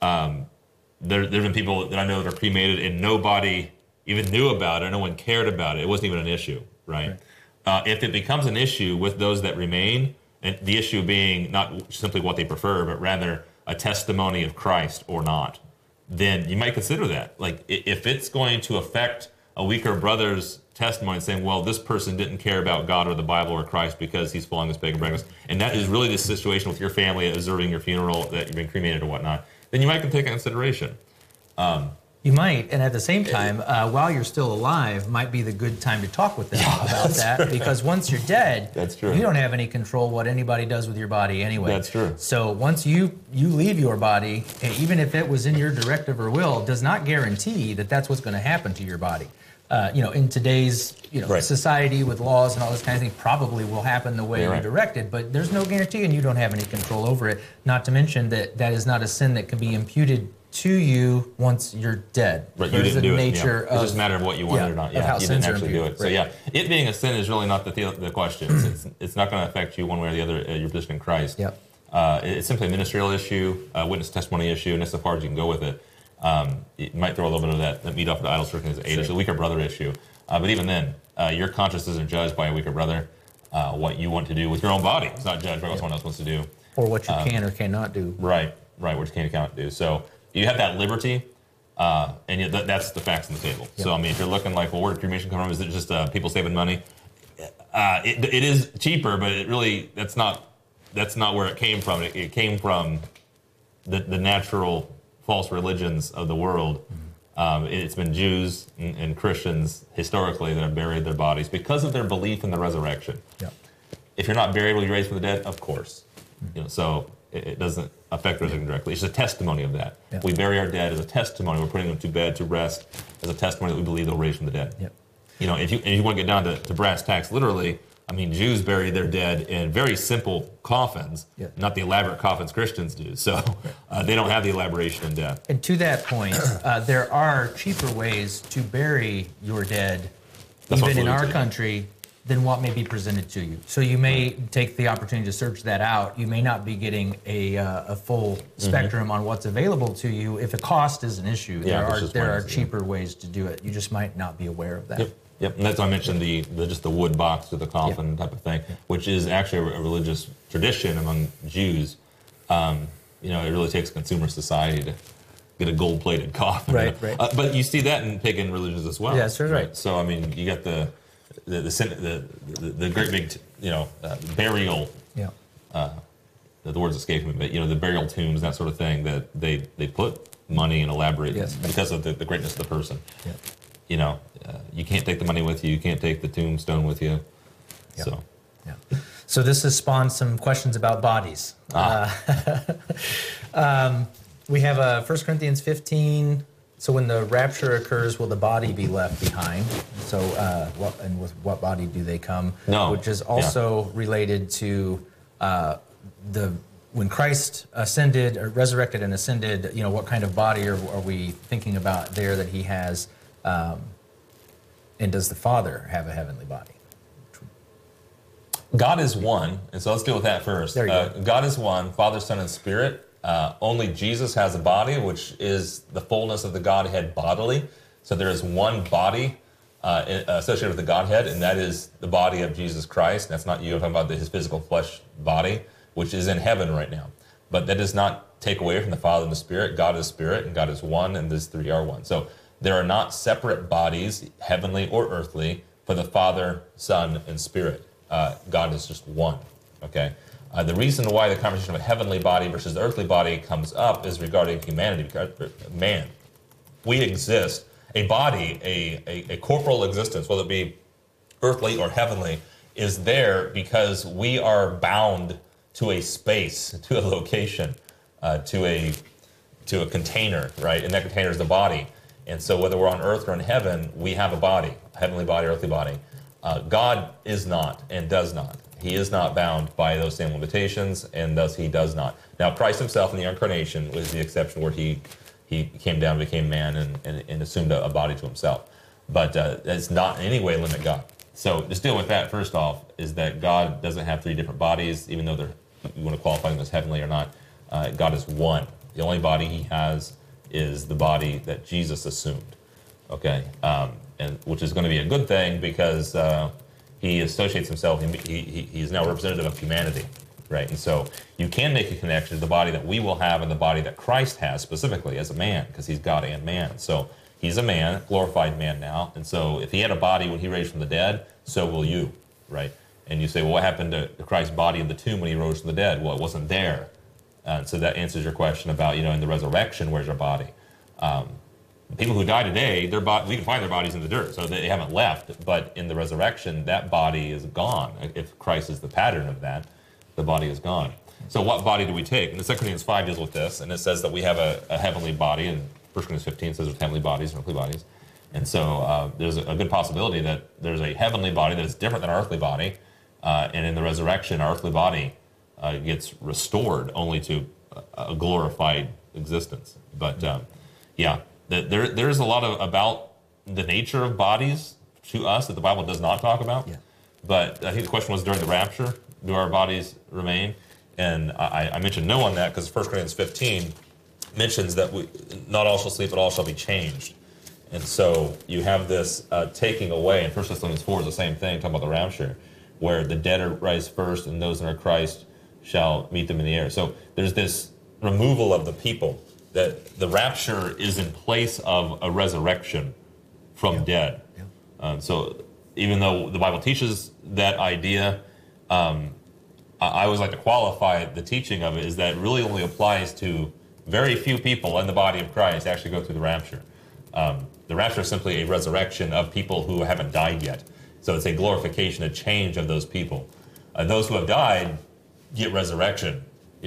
There's been people that I know that are cremated and nobody even knew about it, or no one cared about it. It wasn't even an issue, right? If it becomes an issue with those that remain, and the issue being not simply what they prefer, but rather a testimony of Christ or not, then you might consider that. Like, if it's going to affect a weaker brother's testimony, saying, well, this person didn't care about God or the Bible or Christ because he's following this pagan practice, and that is really the situation with your family observing your funeral, that you've been cremated or whatnot, then you might take into consideration. You might, and at the same time, while you're still alive, might be the good time to talk with them about that, true. Because once you're dead, that's true. You don't have any control what anybody does with your body anyway. That's true. So once you leave your body, even if it was in your directive or will, does not guarantee that that's what's going to happen to your body. In today's right. society with laws and all this kind of thing, probably will happen the way you directed, but there's no guarantee, and you don't have any control over it. Not to mention that is not a sin that can be imputed to you once you're dead. Right, you didn't do it. It's just a matter of what you wanted or not. Yeah, you didn't actually do it. So it being a sin is really not the question. It's not going to affect you one way or the other. Your position in Christ. Yep. It's simply a ministerial issue, witness testimony issue, and that's as far as you can go with it. It might throw a little bit of that meat off the idol circumstance as 8. It's a weaker brother issue. But even then, your conscience isn't judged by a weaker brother. What you want to do with your own body is not judged by what someone else wants to do. Or what you can or cannot do. Right, what you can or cannot do. So you have that liberty, and that's the facts on the table. Yep. So, I mean, if you're looking like, well, where did cremation come from? Is it just people saving money? It is cheaper, but it really, that's not where it came from. It came from the natural false religions of the world. It's been Jews and Christians historically that have buried their bodies because of their belief in the resurrection. Yep. If you're not buried, will you raise from the dead? Of course. So it doesn't affect resurrection directly. It's a testimony of that. Yep. We bury our dead as a testimony. We're putting them to bed to rest as a testimony that we believe they'll raise from the dead. Yep. If you want to get down to brass tacks, literally, I mean, Jews bury their dead in very simple coffins, not the elaborate coffins Christians do. So they don't have the elaboration in death. And to that point, there are cheaper ways to bury your dead, even in our country, than what may be presented to you. So you may take the opportunity to search that out. You may not be getting a full spectrum on what's available to you. If the cost is an issue, there are cheaper ways to do it. You just might not be aware of that. Yep, and that's why I mentioned the wood box to the coffin type of thing, which is actually a religious tradition among Jews. It really takes a consumer society to get a gold-plated coffin. Right. But you see that in pagan religions as well. Yeah, that's right. So I mean, you got the great big burial. Yeah. The words escape me, but the burial tombs, that sort of thing, that they put money and elaborate because of the greatness of the person. Yeah. You can't take the money with you. You can't take the tombstone with you. Yeah. So this has spawned some questions about bodies. We have 1 Corinthians 15, So when the rapture occurs, will the body be left behind? So, and with what body do they come? No. Which is also related to when Christ ascended or resurrected and ascended. You know, what kind of body are we thinking about there that he has? And does the Father have a heavenly body? God is one, and so let's deal with that first. There you go. God is one, Father, Son, and Spirit. Only Jesus has a body, which is the fullness of the Godhead bodily. So there is one body associated with the Godhead, and that is the body of Jesus Christ. That's not you. I'm talking about his physical flesh body, which is in heaven right now. But that does not take away from the Father and the Spirit. God is Spirit, and God is one, and these three are one. So there are not separate bodies, heavenly or earthly, for the Father, Son, and Spirit. God is just one, okay? The reason why the conversation of a heavenly body versus the earthly body comes up is regarding humanity, man. We exist, a body, a corporal existence, whether it be earthly or heavenly, is there because we are bound to a space, to a location, to a container, right? And that container is the body. And so whether we're on earth or in heaven, we have a body, a heavenly body, earthly body. God is not and does not. He is not bound by those same limitations, and thus he does not. Now, Christ himself in the incarnation was the exception where he came down, became man, and assumed a body to himself. But that's not in any way limit God. So just deal with that first off, is that God doesn't have three different bodies, even though you want to qualify them as heavenly or not. God is one. The only body he has is the body that Jesus assumed. Okay, and which is going to be a good thing because he associates himself. He is now representative of humanity, right? And so you can make a connection to the body that we will have and the body that Christ has specifically as a man, because he's God and man. So he's a man, glorified man now, and so if he had a body when he raised from the dead, so will you, right? And you say, well, what happened to Christ's body in the tomb when he rose from the dead? Well, it wasn't there. And so that answers your question about, in the resurrection, where's your body? People who die today, we can find their bodies in the dirt, so they haven't left. But in the resurrection, that body is gone. If Christ is the pattern of that, the body is gone. So what body do we take? And the 2 Corinthians 5 deals with this, and it says that we have a heavenly body, and 1 Corinthians 15 says there's heavenly bodies and earthly bodies. And so there's a good possibility that there's a heavenly body that is different than our earthly body, and in the resurrection, our earthly body gets restored only to a glorified existence. But there's a lot about the nature of bodies to us that the Bible does not talk about. Yeah. But I think the question was during the rapture, do our bodies remain? And I mentioned no on that because 1 Corinthians 15 mentions that not all shall sleep, but all shall be changed. And so you have this taking away, and 1 Thessalonians 4 is the same thing, talking about the rapture, where the dead rise first and those in our Christ shall meet them in the air. So there's this removal of the people, that the rapture is in place of a resurrection from dead. Yeah. So even though the Bible teaches that idea, I always like to qualify the teaching of it is that it really only applies to very few people in the body of Christ actually go through the rapture. The rapture is simply a resurrection of people who haven't died yet. So it's a glorification, a change of those people. Those who have died get resurrection.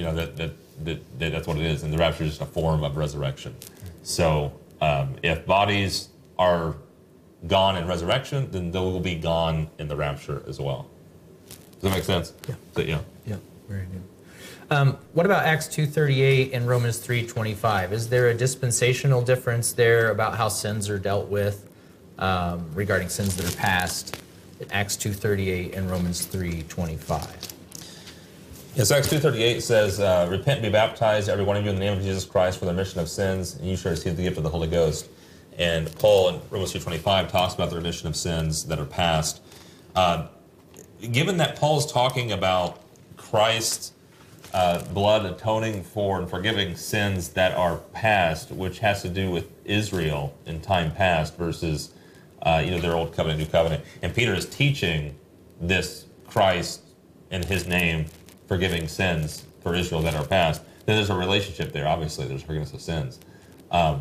That's what it is, and the rapture is just a form of resurrection. So if bodies are gone in resurrection, then they will be gone in the rapture as well. Does that make sense? Yeah. So, yeah. Yeah, very good. What about Acts 2:38 and Romans 3:25? Is there a dispensational difference there about how sins are dealt with regarding sins that are past? Acts 2:38 and Romans 3:25. Yes, Acts 2:38 says, repent and be baptized, every one of you, in the name of Jesus Christ for the remission of sins, and you shall receive the gift of the Holy Ghost. And Paul in Romans 2:25 talks about the remission of sins that are past. Given that Paul's talking about Christ's blood atoning for and forgiving sins that are past, which has to do with Israel in time past versus their old covenant, new covenant, and Peter is teaching this Christ in his name forgiving sins for Israel that are past, then there's a relationship there. Obviously, there's forgiveness of sins. I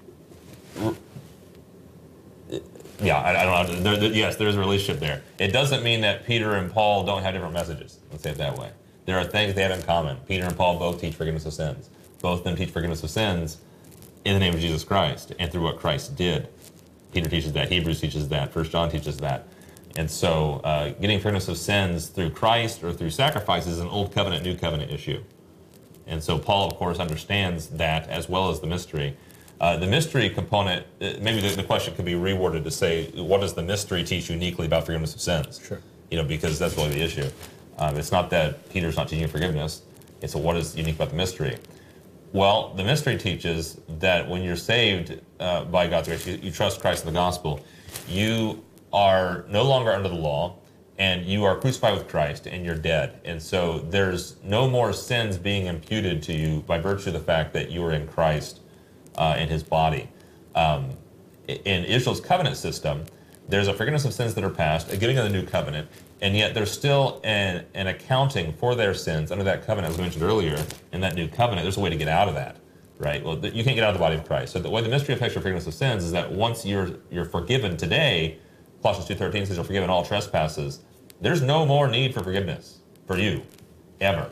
don't know. Yes, there's a relationship there. It doesn't mean that Peter and Paul don't have different messages. Let's say it that way. There are things they have in common. Peter and Paul both teach forgiveness of sins. Both of them teach forgiveness of sins in the name of Jesus Christ and through what Christ did. Peter teaches that. Hebrews teaches that. 1 John teaches that. And so getting forgiveness of sins through Christ or through sacrifice is an old covenant, new covenant issue. And so Paul, of course, understands that as well as the mystery. The mystery component, maybe the question could be reworded to say, what does the mystery teach uniquely about forgiveness of sins? Sure. Because that's really the issue. It's not that Peter's not teaching forgiveness. It's what is unique about the mystery. Well, the mystery teaches that when you're saved by God's grace, you trust Christ in the gospel, you are no longer under the law, and you are crucified with Christ, and you're dead. And so there's no more sins being imputed to you by virtue of the fact that you are in Christ in his body. In Israel's covenant system, there's a forgiveness of sins that are past, a giving of the new covenant, and yet there's still an accounting for their sins under that covenant, as we mentioned earlier, in that new covenant. There's a way to get out of that, right? Well, you can't get out of the body of Christ. So the way the mystery affects your forgiveness of sins is that once you're forgiven today, Colossians 2:13 says you're forgiven all trespasses, there's no more need for forgiveness for you, ever.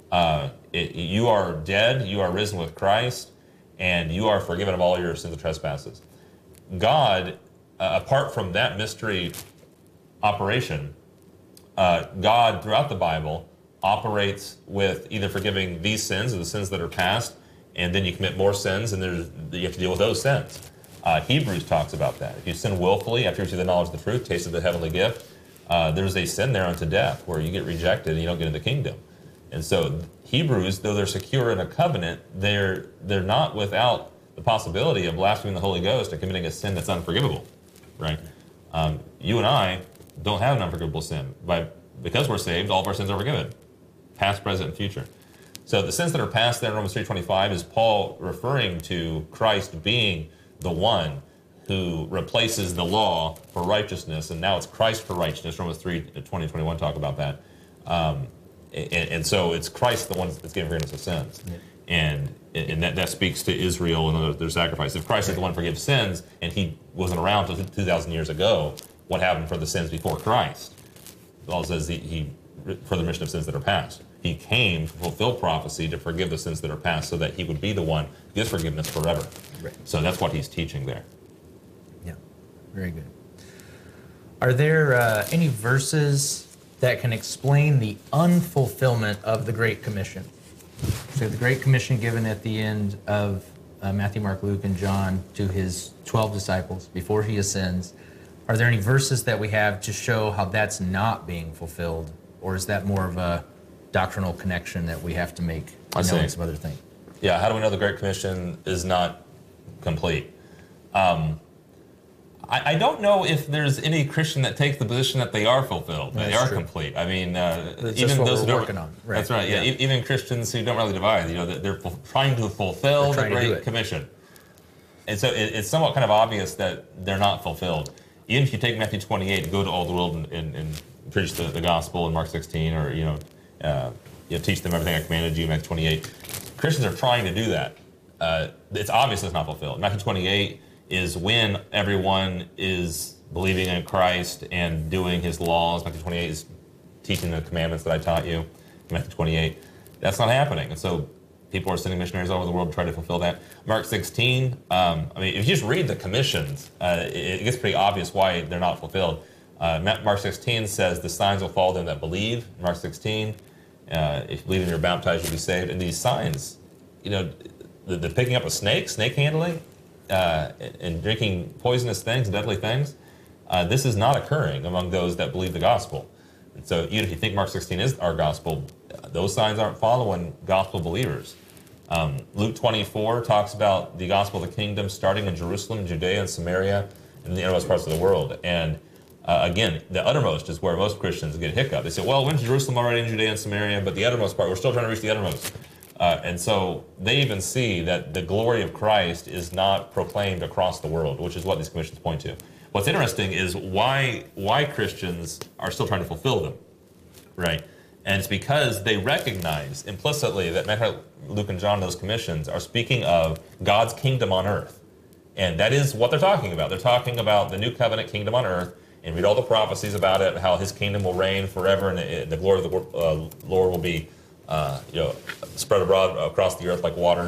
You are dead, you are risen with Christ, and you are forgiven of all your sins and trespasses. God, apart from that mystery operation, God, throughout the Bible, operates with either forgiving these sins or the sins that are past, and then you commit more sins, and you have to deal with those sins. Hebrews talks about that. If you sin willfully after you receive the knowledge of the truth, tasted the heavenly gift, there's a sin there unto death, where you get rejected and you don't get into the kingdom. And so Hebrews, though they're secure in a covenant, they're not without the possibility of blaspheming the Holy Ghost and committing a sin that's unforgivable, right? You and I don't have an unforgivable sin. Because we're saved, all of our sins are forgiven, past, present, and future. So the sins that are past there in Romans 3:25 is Paul referring to Christ being the one who replaces the law for righteousness, and now it's Christ for righteousness. Romans 3:20, 21 talk about that. And so it's Christ the one that's giving forgiveness of sins. Yeah. And that speaks to Israel and their sacrifice. If Christ is the one who forgives sins, and he wasn't around until 2,000 years ago, what happened for the sins before Christ? Paul says he for the remission of sins that are past. He came to fulfill prophecy to forgive the sins that are past so that he would be the one who gives forgiveness forever. Right. So that's what he's teaching there. Yeah, very good. Are there any verses that can explain the unfulfillment of the Great Commission? So the Great Commission given at the end of Matthew, Mark, Luke, and John to his 12 disciples before he ascends. Are there any verses that we have to show how that's not being fulfilled? Or is that more of a doctrinal connection that we have to make knowing some other thing? Yeah, how do we know the Great Commission is not complete? I don't know if there's any Christian that takes the position that they are fulfilled, they are complete. I mean, even those who working on. Right. That's right. Yeah. Even Christians who don't really divide, they're trying to fulfill the Great Commission, and so it's somewhat kind of obvious that they're not fulfilled. Even if you take Matthew 28, go to all the world and preach the gospel in Mark 16, or teach them everything I commanded you in Matthew 28. Christians are trying to do that. It's obvious it's not fulfilled. Matthew 28 is when everyone is believing in Christ and doing his laws. Matthew 28 is teaching the commandments that I taught you. Matthew 28, that's not happening. And so people are sending missionaries all over the world to try to fulfill that. Mark 16, if you just read the commissions, it gets pretty obvious why they're not fulfilled. Mark 16 says the signs will follow them that believe. Mark 16, if you believe and you're baptized, you'll be saved. And these signs, the picking up a snake handling, and drinking poisonous things and deadly things, this is not occurring among those that believe the gospel. And so even if you think Mark 16 is our gospel, those signs aren't following gospel believers. Luke 24 talks about the gospel of the kingdom starting in Jerusalem, Judea, and Samaria, and the uttermost parts of the world. And again, the uttermost is where most Christians get hiccup. They say, well, we went to Jerusalem already, in Judea and Samaria, but the uttermost part, we're still trying to reach the uttermost. And so they even see that the glory of Christ is not proclaimed across the world, which is what these commissions point to. What's interesting is why Christians are still trying to fulfill them, right? And it's because they recognize implicitly that Matthew, Luke, and John, those commissions, are speaking of God's kingdom on earth. And that is what they're talking about. They're talking about the new covenant kingdom on earth, and read all the prophecies about it, how his kingdom will reign forever, and the glory of the Lord will be spread abroad across the earth like waters.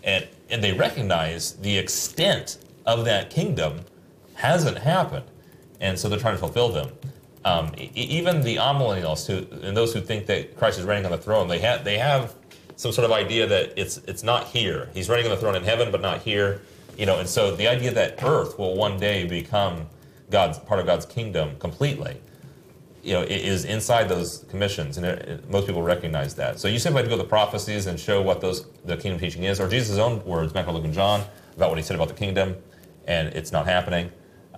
and they recognize the extent of that kingdom hasn't happened, and so they're trying to fulfill them. Even the amillennialists and those who think that Christ is reigning on the throne, they have some sort of idea that it's not here. He's reigning on the throne in heaven, but not here. And so the idea that earth will one day become part of God's kingdom completely, is inside those commissions, and most people recognize that. So you simply have to go to the prophecies and show what the kingdom teaching is, or Jesus' own words, Matthew, Luke, and John, about what he said about the kingdom, and it's not happening.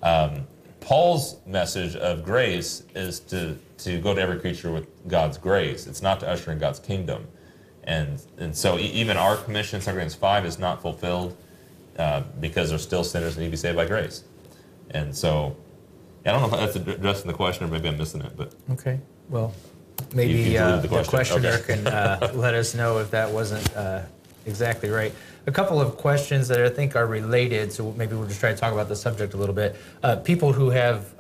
Paul's message of grace is to go to every creature with God's grace. It's not to usher in God's kingdom. And so even our commission in 2 Corinthians 5 is not fulfilled because there's still sinners that need to be saved by grace. And so I don't know if that's addressing the question or maybe I'm missing it. But okay, well, maybe the questioner can let us know if that wasn't exactly right. A couple of questions that I think are related, so maybe we'll just try to talk about the subject a little bit. People who have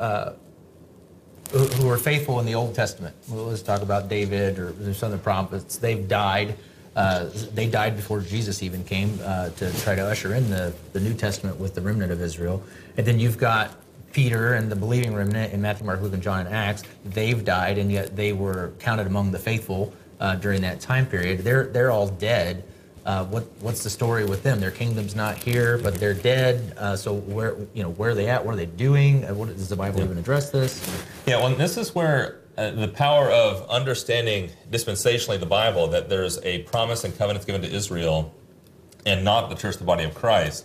who are faithful in the Old Testament. Well, let's talk about David or some of the prophets. They've died. They died before Jesus even came to try to usher in the New Testament with the remnant of Israel. And then you've got Peter and the believing remnant in Matthew, Mark, Luke, and John, and Acts. They've died, and yet they were counted among the faithful during that time period. They're all dead. What's the story with them? Their kingdom's not here, but they're dead. So where are they at? What are they doing? Does the Bible even address this? Yeah, well, this is where the power of understanding dispensationally the Bible, that there's a promise and covenants given to Israel and not the church, the body of Christ,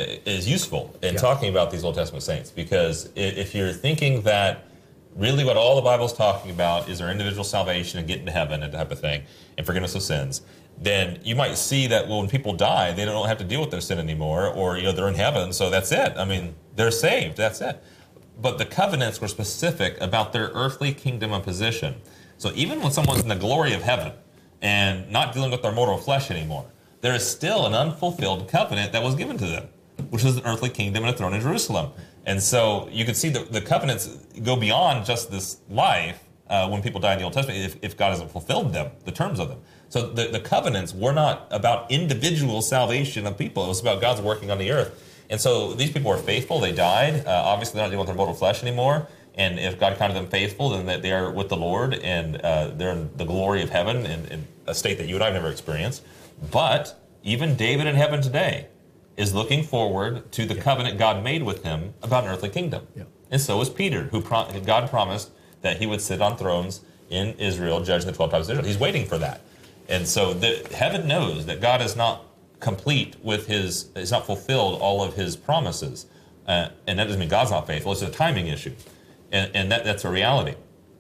is useful in talking about these Old Testament saints. Because if you're thinking that really what all the Bible's talking about is our individual salvation and getting to heaven and that type of thing, and forgiveness of sins, then you might see that, well, when people die, they don't have to deal with their sin anymore, or they're in heaven, so that's it. I mean, they're saved, that's it. But the covenants were specific about their earthly kingdom and position. So even when someone's in the glory of heaven and not dealing with their mortal flesh anymore, there is still an unfulfilled covenant that was given to them, which is an earthly kingdom and a throne in Jerusalem. And so you can see the covenants go beyond just this life when people die in the Old Testament, if God hasn't fulfilled them, the terms of them. So the covenants were not about individual salvation of people. It was about God's working on the earth. And so these people were faithful. They died. Obviously, they're not dealing with their mortal flesh anymore. And if God counted them faithful, then they are with the Lord, and they're in the glory of heaven, in a state that you and I have never experienced. But even David in heaven today is looking forward to the covenant God made with him about an earthly kingdom. Yeah. And so is Peter, who God promised that he would sit on thrones in Israel, judging the 12 tribes of Israel. He's waiting for that. And so heaven knows that God is not complete with has not fulfilled all of his promises. And that doesn't mean God's not faithful. It's a timing issue. And that's a reality.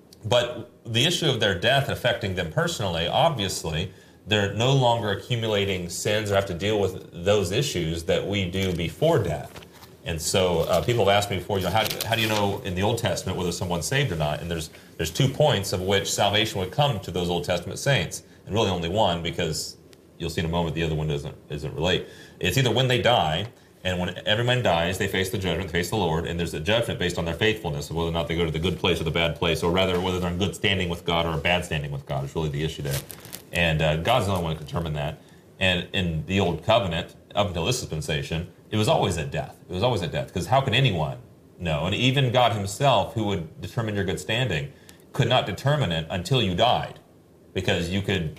But the issue of their death affecting them personally, obviously, they're no longer accumulating sins or have to deal with those issues that we do before death. And so people have asked me before, how do you know in the Old Testament whether someone's saved or not? And there's 2 points of which salvation would come to those Old Testament saints. And really only one, because you'll see in a moment the other one doesn't relate. It's either when they die, and when everyone dies, they face the judgment, they face the Lord, and there's a judgment based on their faithfulness, of whether or not they go to the good place or the bad place, or rather whether they're in good standing with God or a bad standing with God is really the issue there. And God's the only one who can determine that. And in the Old Covenant, up until this dispensation, it was always at death. It was always at death, because how can anyone know? And even God himself, who would determine your good standing, could not determine it until you died. Because you could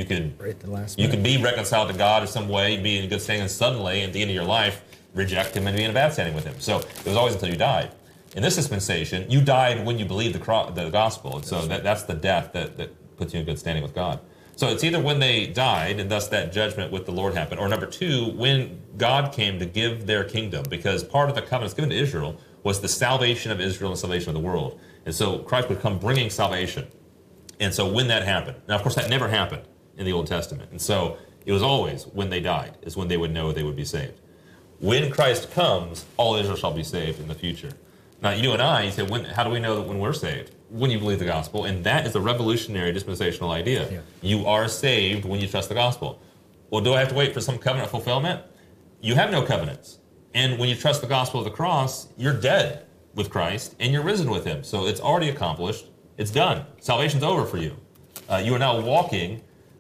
be reconciled to God in some way, be in good standing, and suddenly, at the end of your life, reject him and be in a bad standing with him. So it was always until you died. In this dispensation, you died when you believed the gospel, and so that's the death that puts you in good standing with God. So it's either when they died, and thus that judgment with the Lord happened, or number 2, when God came to give their kingdom, because part of the covenants given to Israel was the salvation of Israel and salvation of the world. And so Christ would come bringing salvation. And so when that happened, now of course that never happened in the Old Testament. And so it was always when they died is when they would know they would be saved. When Christ comes, all Israel shall be saved in the future. Now you and I, you say, how do we know that when we're saved? When you believe the gospel. And that is a revolutionary dispensational idea. Yeah. You are saved when you trust the gospel. Well, do I have to wait for some covenant fulfillment? You have no covenants. And when you trust the gospel of the cross, you're dead with Christ and you're risen with him. So it's already accomplished. It's done. Salvation's over for you. You are now walking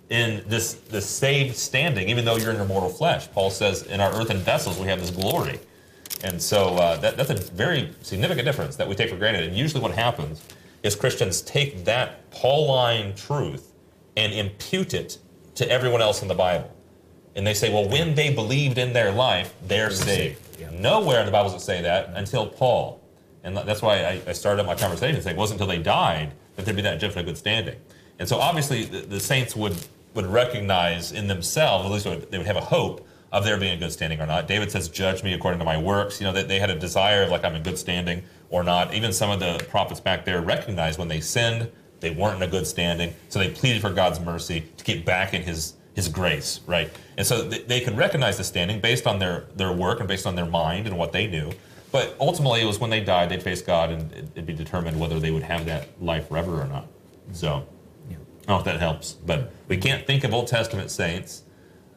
in this saved standing, even though you're in your mortal flesh. Paul says, in our earthen vessels, we have this glory. And so that's a very significant difference that we take for granted. And usually what happens is Christians take that Pauline truth and impute it to everyone else in the Bible. And they say, well, when they believed in their life, they're saved. Yeah. Nowhere in the Bible does it say that until Paul. And that's why I started my conversation saying it wasn't until they died that there'd be that judgment of good standing. And so obviously the saints would recognize in themselves, at least they would have a hope of there being a good standing or not. David says, judge me according to my works. You know, that they had a desire of like I'm in good standing or not. Even some of the prophets back there recognized when they sinned, they weren't in a good standing. So they pleaded for God's mercy to get back in his grace, right? And so they could recognize the standing based on their work and based on their mind and what they knew. But ultimately, it was when they died, they'd face God, and it'd be determined whether they would have that life forever or not. So, I don't know if that helps. But we can't think of Old Testament saints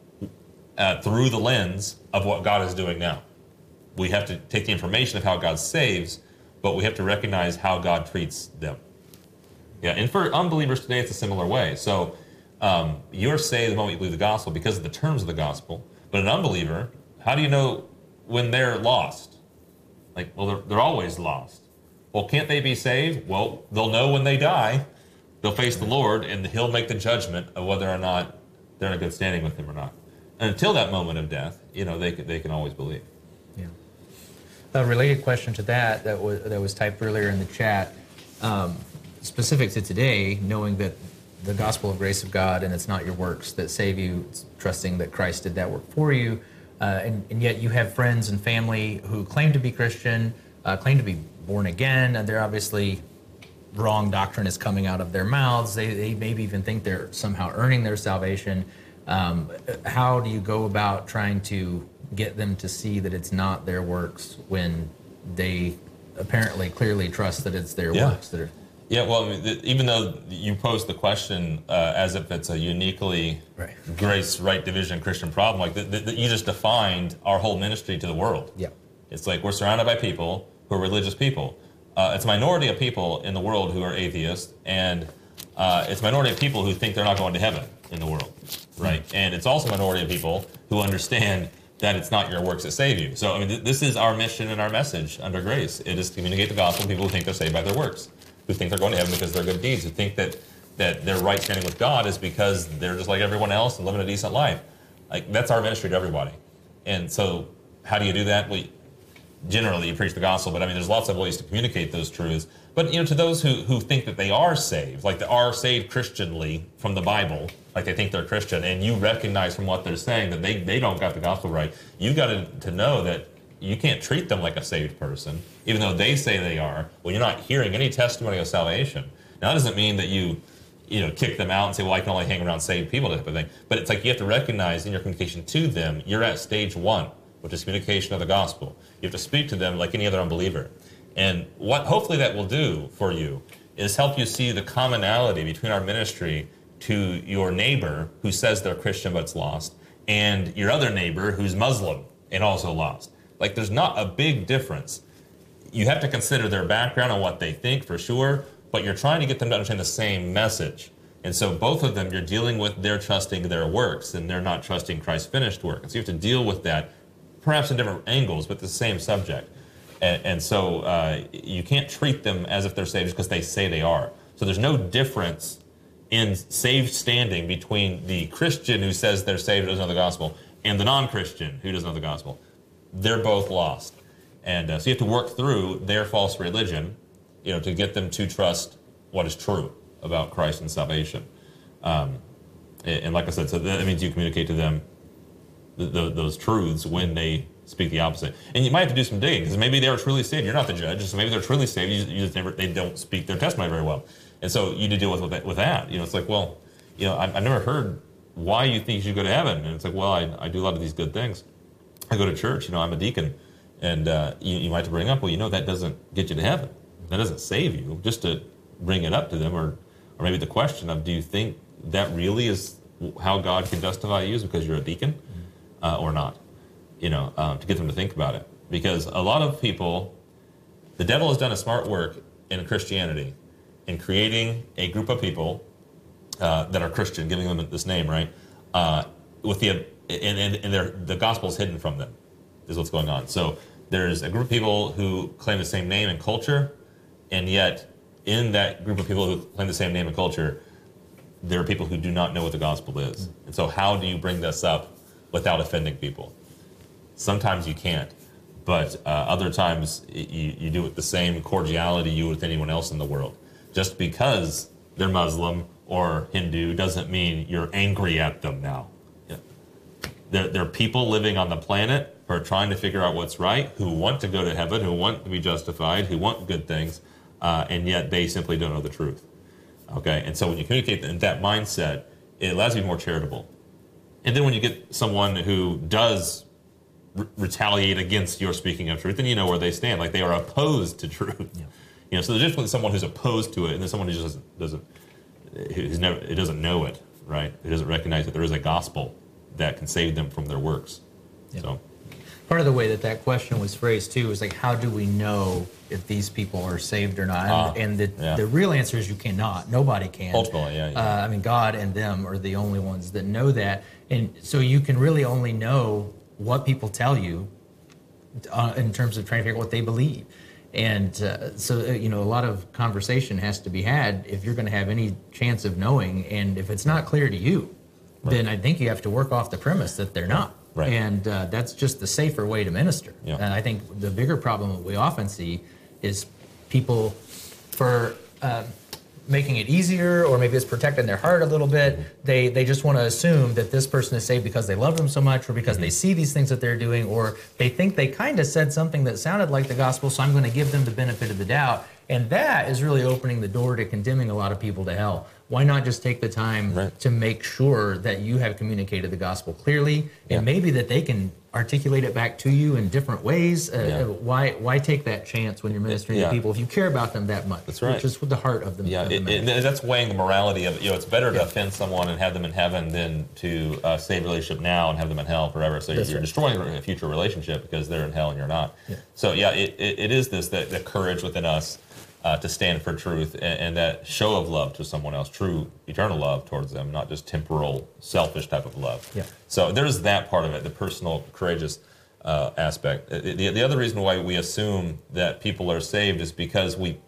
through the lens of what God is doing now. We have to take the information of how God saves, but we have to recognize how God treats them. Yeah, and for unbelievers today, it's a similar way. So, you're saved the moment you believe the gospel because of the terms of the gospel. But an unbeliever, how do you know when they're lost? Like, well, they're always lost. Well, can't they be saved? Well, they'll know when they die. They'll face the Lord, and he'll make the judgment of whether or not they're in a good standing with him or not. And until that moment of death, you know, they can always believe. Yeah. A related question to that was typed earlier in the chat, specific to today, knowing that the gospel of grace of God, and it's not your works that save you, it's trusting that Christ did that work for you. And yet you have friends and family who claim to be Christian, claim to be born again, and they're obviously wrong doctrine is coming out of their mouths. They maybe even think they're somehow earning their salvation. How do you go about trying to get them to see that it's not their works when they apparently clearly trust that it's their works that are... Yeah, well, even though you posed the question as if it's a uniquely grace, right division Christian problem, like you just defined our whole ministry to the world. Yeah, it's like we're surrounded by people who are religious people. It's a minority of people in the world who are atheists, and it's a minority of people who think they're not going to heaven in the world, right? And it's also a minority of people who understand that it's not your works that save you. So, I mean, this is our mission and our message under grace. It is to communicate the gospel to people who think they're saved by their works, who think they're going to heaven because of their good deeds, who think that their right standing with God is because they're just like everyone else and living a decent life. Like, that's our ministry to everybody. And so, how do you do that? Well, generally, you preach the gospel, but I mean, there's lots of ways to communicate those truths. But, you know, to those who think that they are saved, like they are saved Christianly from the Bible, like they think they're Christian, and you recognize from what they're saying that they don't got the gospel right, you've got to know that you can't treat them like a saved person, even though they say they are, when you're not hearing any testimony of salvation. Now, that doesn't mean that you kick them out and say, well, I can only hang around saved people, type of thing. But it's like you have to recognize in your communication to them, you're at stage one, which is communication of the gospel. You have to speak to them like any other unbeliever. And what hopefully that will do for you is help you see the commonality between our ministry to your neighbor who says they're Christian but it's lost, and your other neighbor who's Muslim and also lost. Like, there's not a big difference. You have to consider their background and what they think for sure, but you're trying to get them to understand the same message. And so both of them, you're dealing with their trusting their works, and they're not trusting Christ's finished work. And so you have to deal with that, perhaps in different angles, but the same subject. And so you can't treat them as if they're saved just because they say they are. So there's no difference in saved standing between the Christian who says they're saved who doesn't know the gospel and the non-Christian who doesn't know the gospel. They're both lost. And so you have to work through their false religion, you know, to get them to trust what is true about Christ and salvation. And like I said, so that means you communicate to them those truths when they speak the opposite. And you might have to do some digging, because maybe they are truly saved. You're not the judge, so maybe they're truly saved. You just never, they don't speak their testimony very well. And so you need to deal with that. You know, it's like, well, you know, I've never heard why you think you should go to heaven. And it's like, well, I do a lot of these good things. I go to church, you know, I'm a deacon. And you might have to bring up, well, you know, that doesn't get you to heaven. That doesn't save you. Just to bring it up to them, or maybe the question of, do you think that really is how God can justify you, is because you're a deacon or not? You know, to get them to think about it. Because a lot of people, the devil has done a smart work in Christianity in creating a group of people that are Christian, giving them this name, right? With the the gospel is hidden from them, is what's going on. So there's a group of people who claim the same name and culture, and yet in that group of people who claim the same name and culture, there are people who do not know what the gospel is. And so how do you bring this up without offending people? Sometimes you can't, but other times you do it the same cordiality you would with anyone else in the world. Just because they're Muslim or Hindu doesn't mean you're angry at them now. There are people living on the planet who are trying to figure out what's right, who want to go to heaven, who want to be justified, who want good things, and yet they simply don't know the truth. Okay, and so when you communicate in that mindset, it allows you to be more charitable. And then when you get someone who does retaliate against your speaking of truth, then you know where they stand. Like they are opposed to truth. Yeah. So there's difference between someone who's opposed to it and then someone who just doesn't know it, right? Who doesn't recognize that there is a gospel that can save them from their works. Yeah. So part of the way that question was phrased too is like, how do we know if these people are saved or not? And the real answer is you cannot. Nobody can. Ultimately, I mean, God and them are the only ones that know that. And so you can really only know what people tell you in terms of trying to figure out what they believe. And so, a lot of conversation has to be had if you're going to have any chance of knowing. And if it's not clear to you, then I think you have to work off the premise that they're not. Right. And that's just the safer way to minister. Yeah. And I think the bigger problem that we often see is people, for making it easier, or maybe it's protecting their heart a little bit, they just want to assume that this person is saved because they love them so much, or because they see these things that they're doing, or they think they kind of said something that sounded like the gospel, so I'm going to give them the benefit of the doubt. And that is really opening the door to condemning a lot of people to hell. Why not just take the time to make sure that you have communicated the gospel clearly, and maybe that they can articulate it back to you in different ways? Why take that chance when you're ministering to people if you care about them that much? That's right. Which is with the heart of them. That's weighing the morality of it. It's better to offend someone and have them in heaven than to save a relationship now and have them in hell forever. So you're destroying a future relationship because they're in hell and you're not. So it is the courage within us to stand for truth and that show of love to someone else, true eternal love towards them, not just temporal, selfish type of love. So there's that part of it, the personal, courageous aspect. The other reason why we assume that people are saved is because we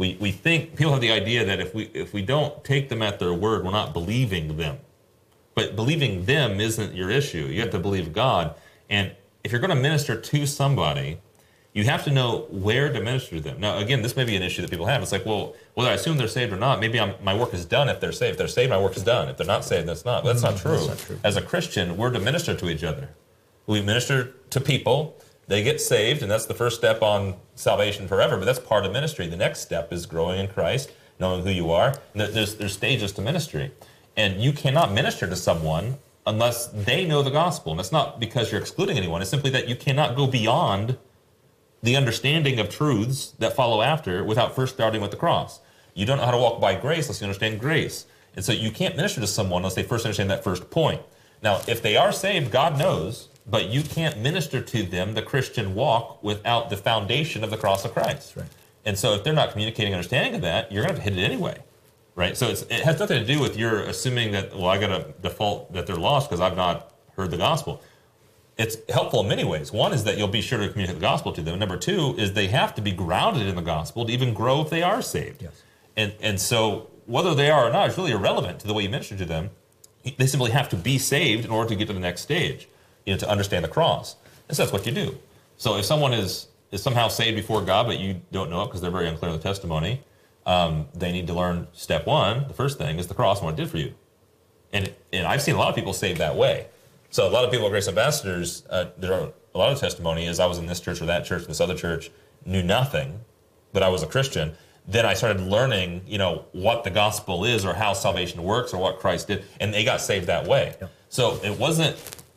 think people have the idea that if we don't take them at their word, we're not believing them. But believing them isn't your issue. You have to believe God. And if you're going to minister to somebody, you have to know where to minister to them. Now, again, this may be an issue that people have. It's like, well, whether I assume they're saved or not, maybe my work is done if they're saved. If they're saved, my work is done. If they're not saved, that's not. But that's not true. That's not true. As a Christian, we're to minister to each other. We minister to people. They get saved, and that's the first step on salvation forever, but that's part of ministry. The next step is growing in Christ, knowing who you are. There's stages to ministry. And you cannot minister to someone unless they know the gospel. And it's not because you're excluding anyone. It's simply that you cannot go beyond the understanding of truths that follow after without first starting with the cross. You don't know how to walk by grace unless you understand grace. And so you can't minister to someone unless they first understand that first point. Now, if they are saved, God knows, but you can't minister to them the Christian walk without the foundation of the cross of Christ. Right. And so if they're not communicating understanding of that, you're going to have to hit it anyway. Right? So it has nothing to do with your assuming that, well, I got to default that they're lost because I've not heard the gospel. It's helpful in many ways. One is that you'll be sure to communicate the gospel to them. Number two is they have to be grounded in the gospel to even grow if they are saved. Yes. And so whether they are or not is really irrelevant to the way you minister to them. They simply have to be saved in order to get to the next stage, to understand the cross. And so that's what you do. So if someone is somehow saved before God, but you don't know it because they're very unclear in the testimony, they need to learn step one. The first thing is the cross and what it did for you. And I've seen a lot of people saved that way. So a lot of people at Grace Ambassadors, there are a lot of testimony is I was in this church or that church, this other church, knew nothing, but I was a Christian. Then I started learning, what the gospel is or how salvation works or what Christ did, and they got saved that way. Yeah. So it wasn't,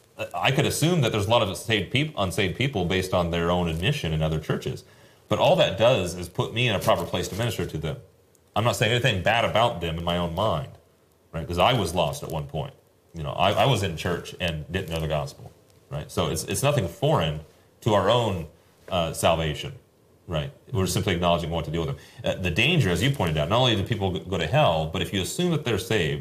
I could assume that there's a lot of unsaved people based on their own admission in other churches. But all that does is put me in a proper place to minister to them. I'm not saying anything bad about them in my own mind, right? Because I was lost at one point. I was in church and didn't know the gospel, right? So it's nothing foreign to our own salvation, right? We're simply acknowledging what to do with them. The danger, as you pointed out, not only do people go to hell, but if you assume that they're saved,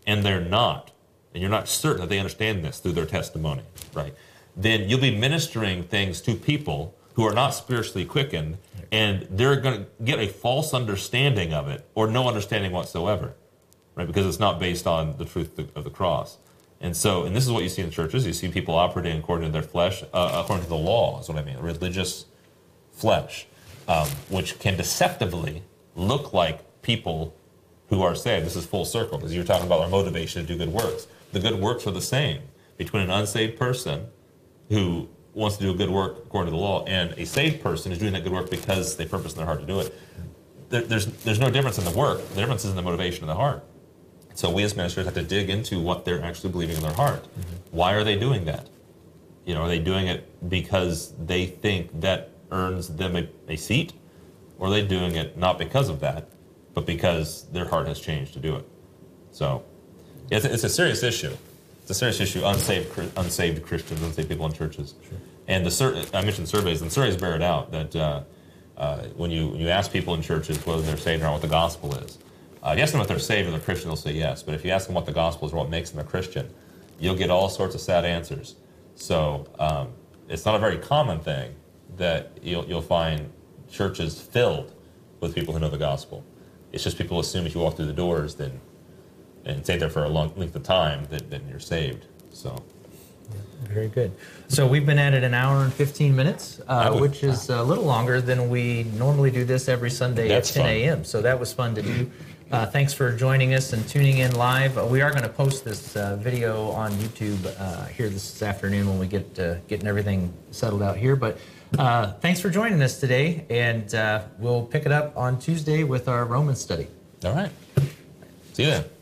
and they're not, and you're not certain that they understand this through their testimony, right? Then you'll be ministering things to people who are not spiritually quickened, and they're going to get a false understanding of it or no understanding whatsoever, right? Because it's not based on the truth of the cross. And so, and this is what you see in churches. You see people operating according to their flesh, according to the law, is what I mean, religious flesh, which can deceptively look like people who are saved. This is full circle, because you're talking about our motivation to do good works. The good works are the same between an unsaved person who wants to do a good work according to the law and a saved person who's doing that good work because they purpose in their heart to do it. There's no difference in the work. The difference is in the motivation in the heart. So we as ministers have to dig into what they're actually believing in their heart. Why are they doing that? You know, are they doing it because they think that earns them a seat? Or are they doing it not because of that, but because their heart has changed to do it? So it's a serious issue. It's a serious issue, unsaved Christians, unsaved people in churches. Sure. And I mentioned surveys, and surveys bear it out that when you ask people in churches whether they're saved or not, what the gospel is, if you ask them if they're saved or they're Christian, they'll say yes. But if you ask them what the gospel is or what makes them a Christian, you'll get all sorts of sad answers. So it's not a very common thing that you'll find churches filled with people who know the gospel. It's just people assume if you walk through the doors and stay there for a long length of time, then you're saved. So. Very good. So we've been at it an hour and 15 minutes, which is a little longer than we normally do this every Sunday at 10 a.m. So that was fun to do. Thanks for joining us and tuning in live. We are going to post this video on YouTube here this afternoon when we get getting everything settled out here. But thanks for joining us today, and we'll pick it up on Tuesday with our Romans study. All right. See you then.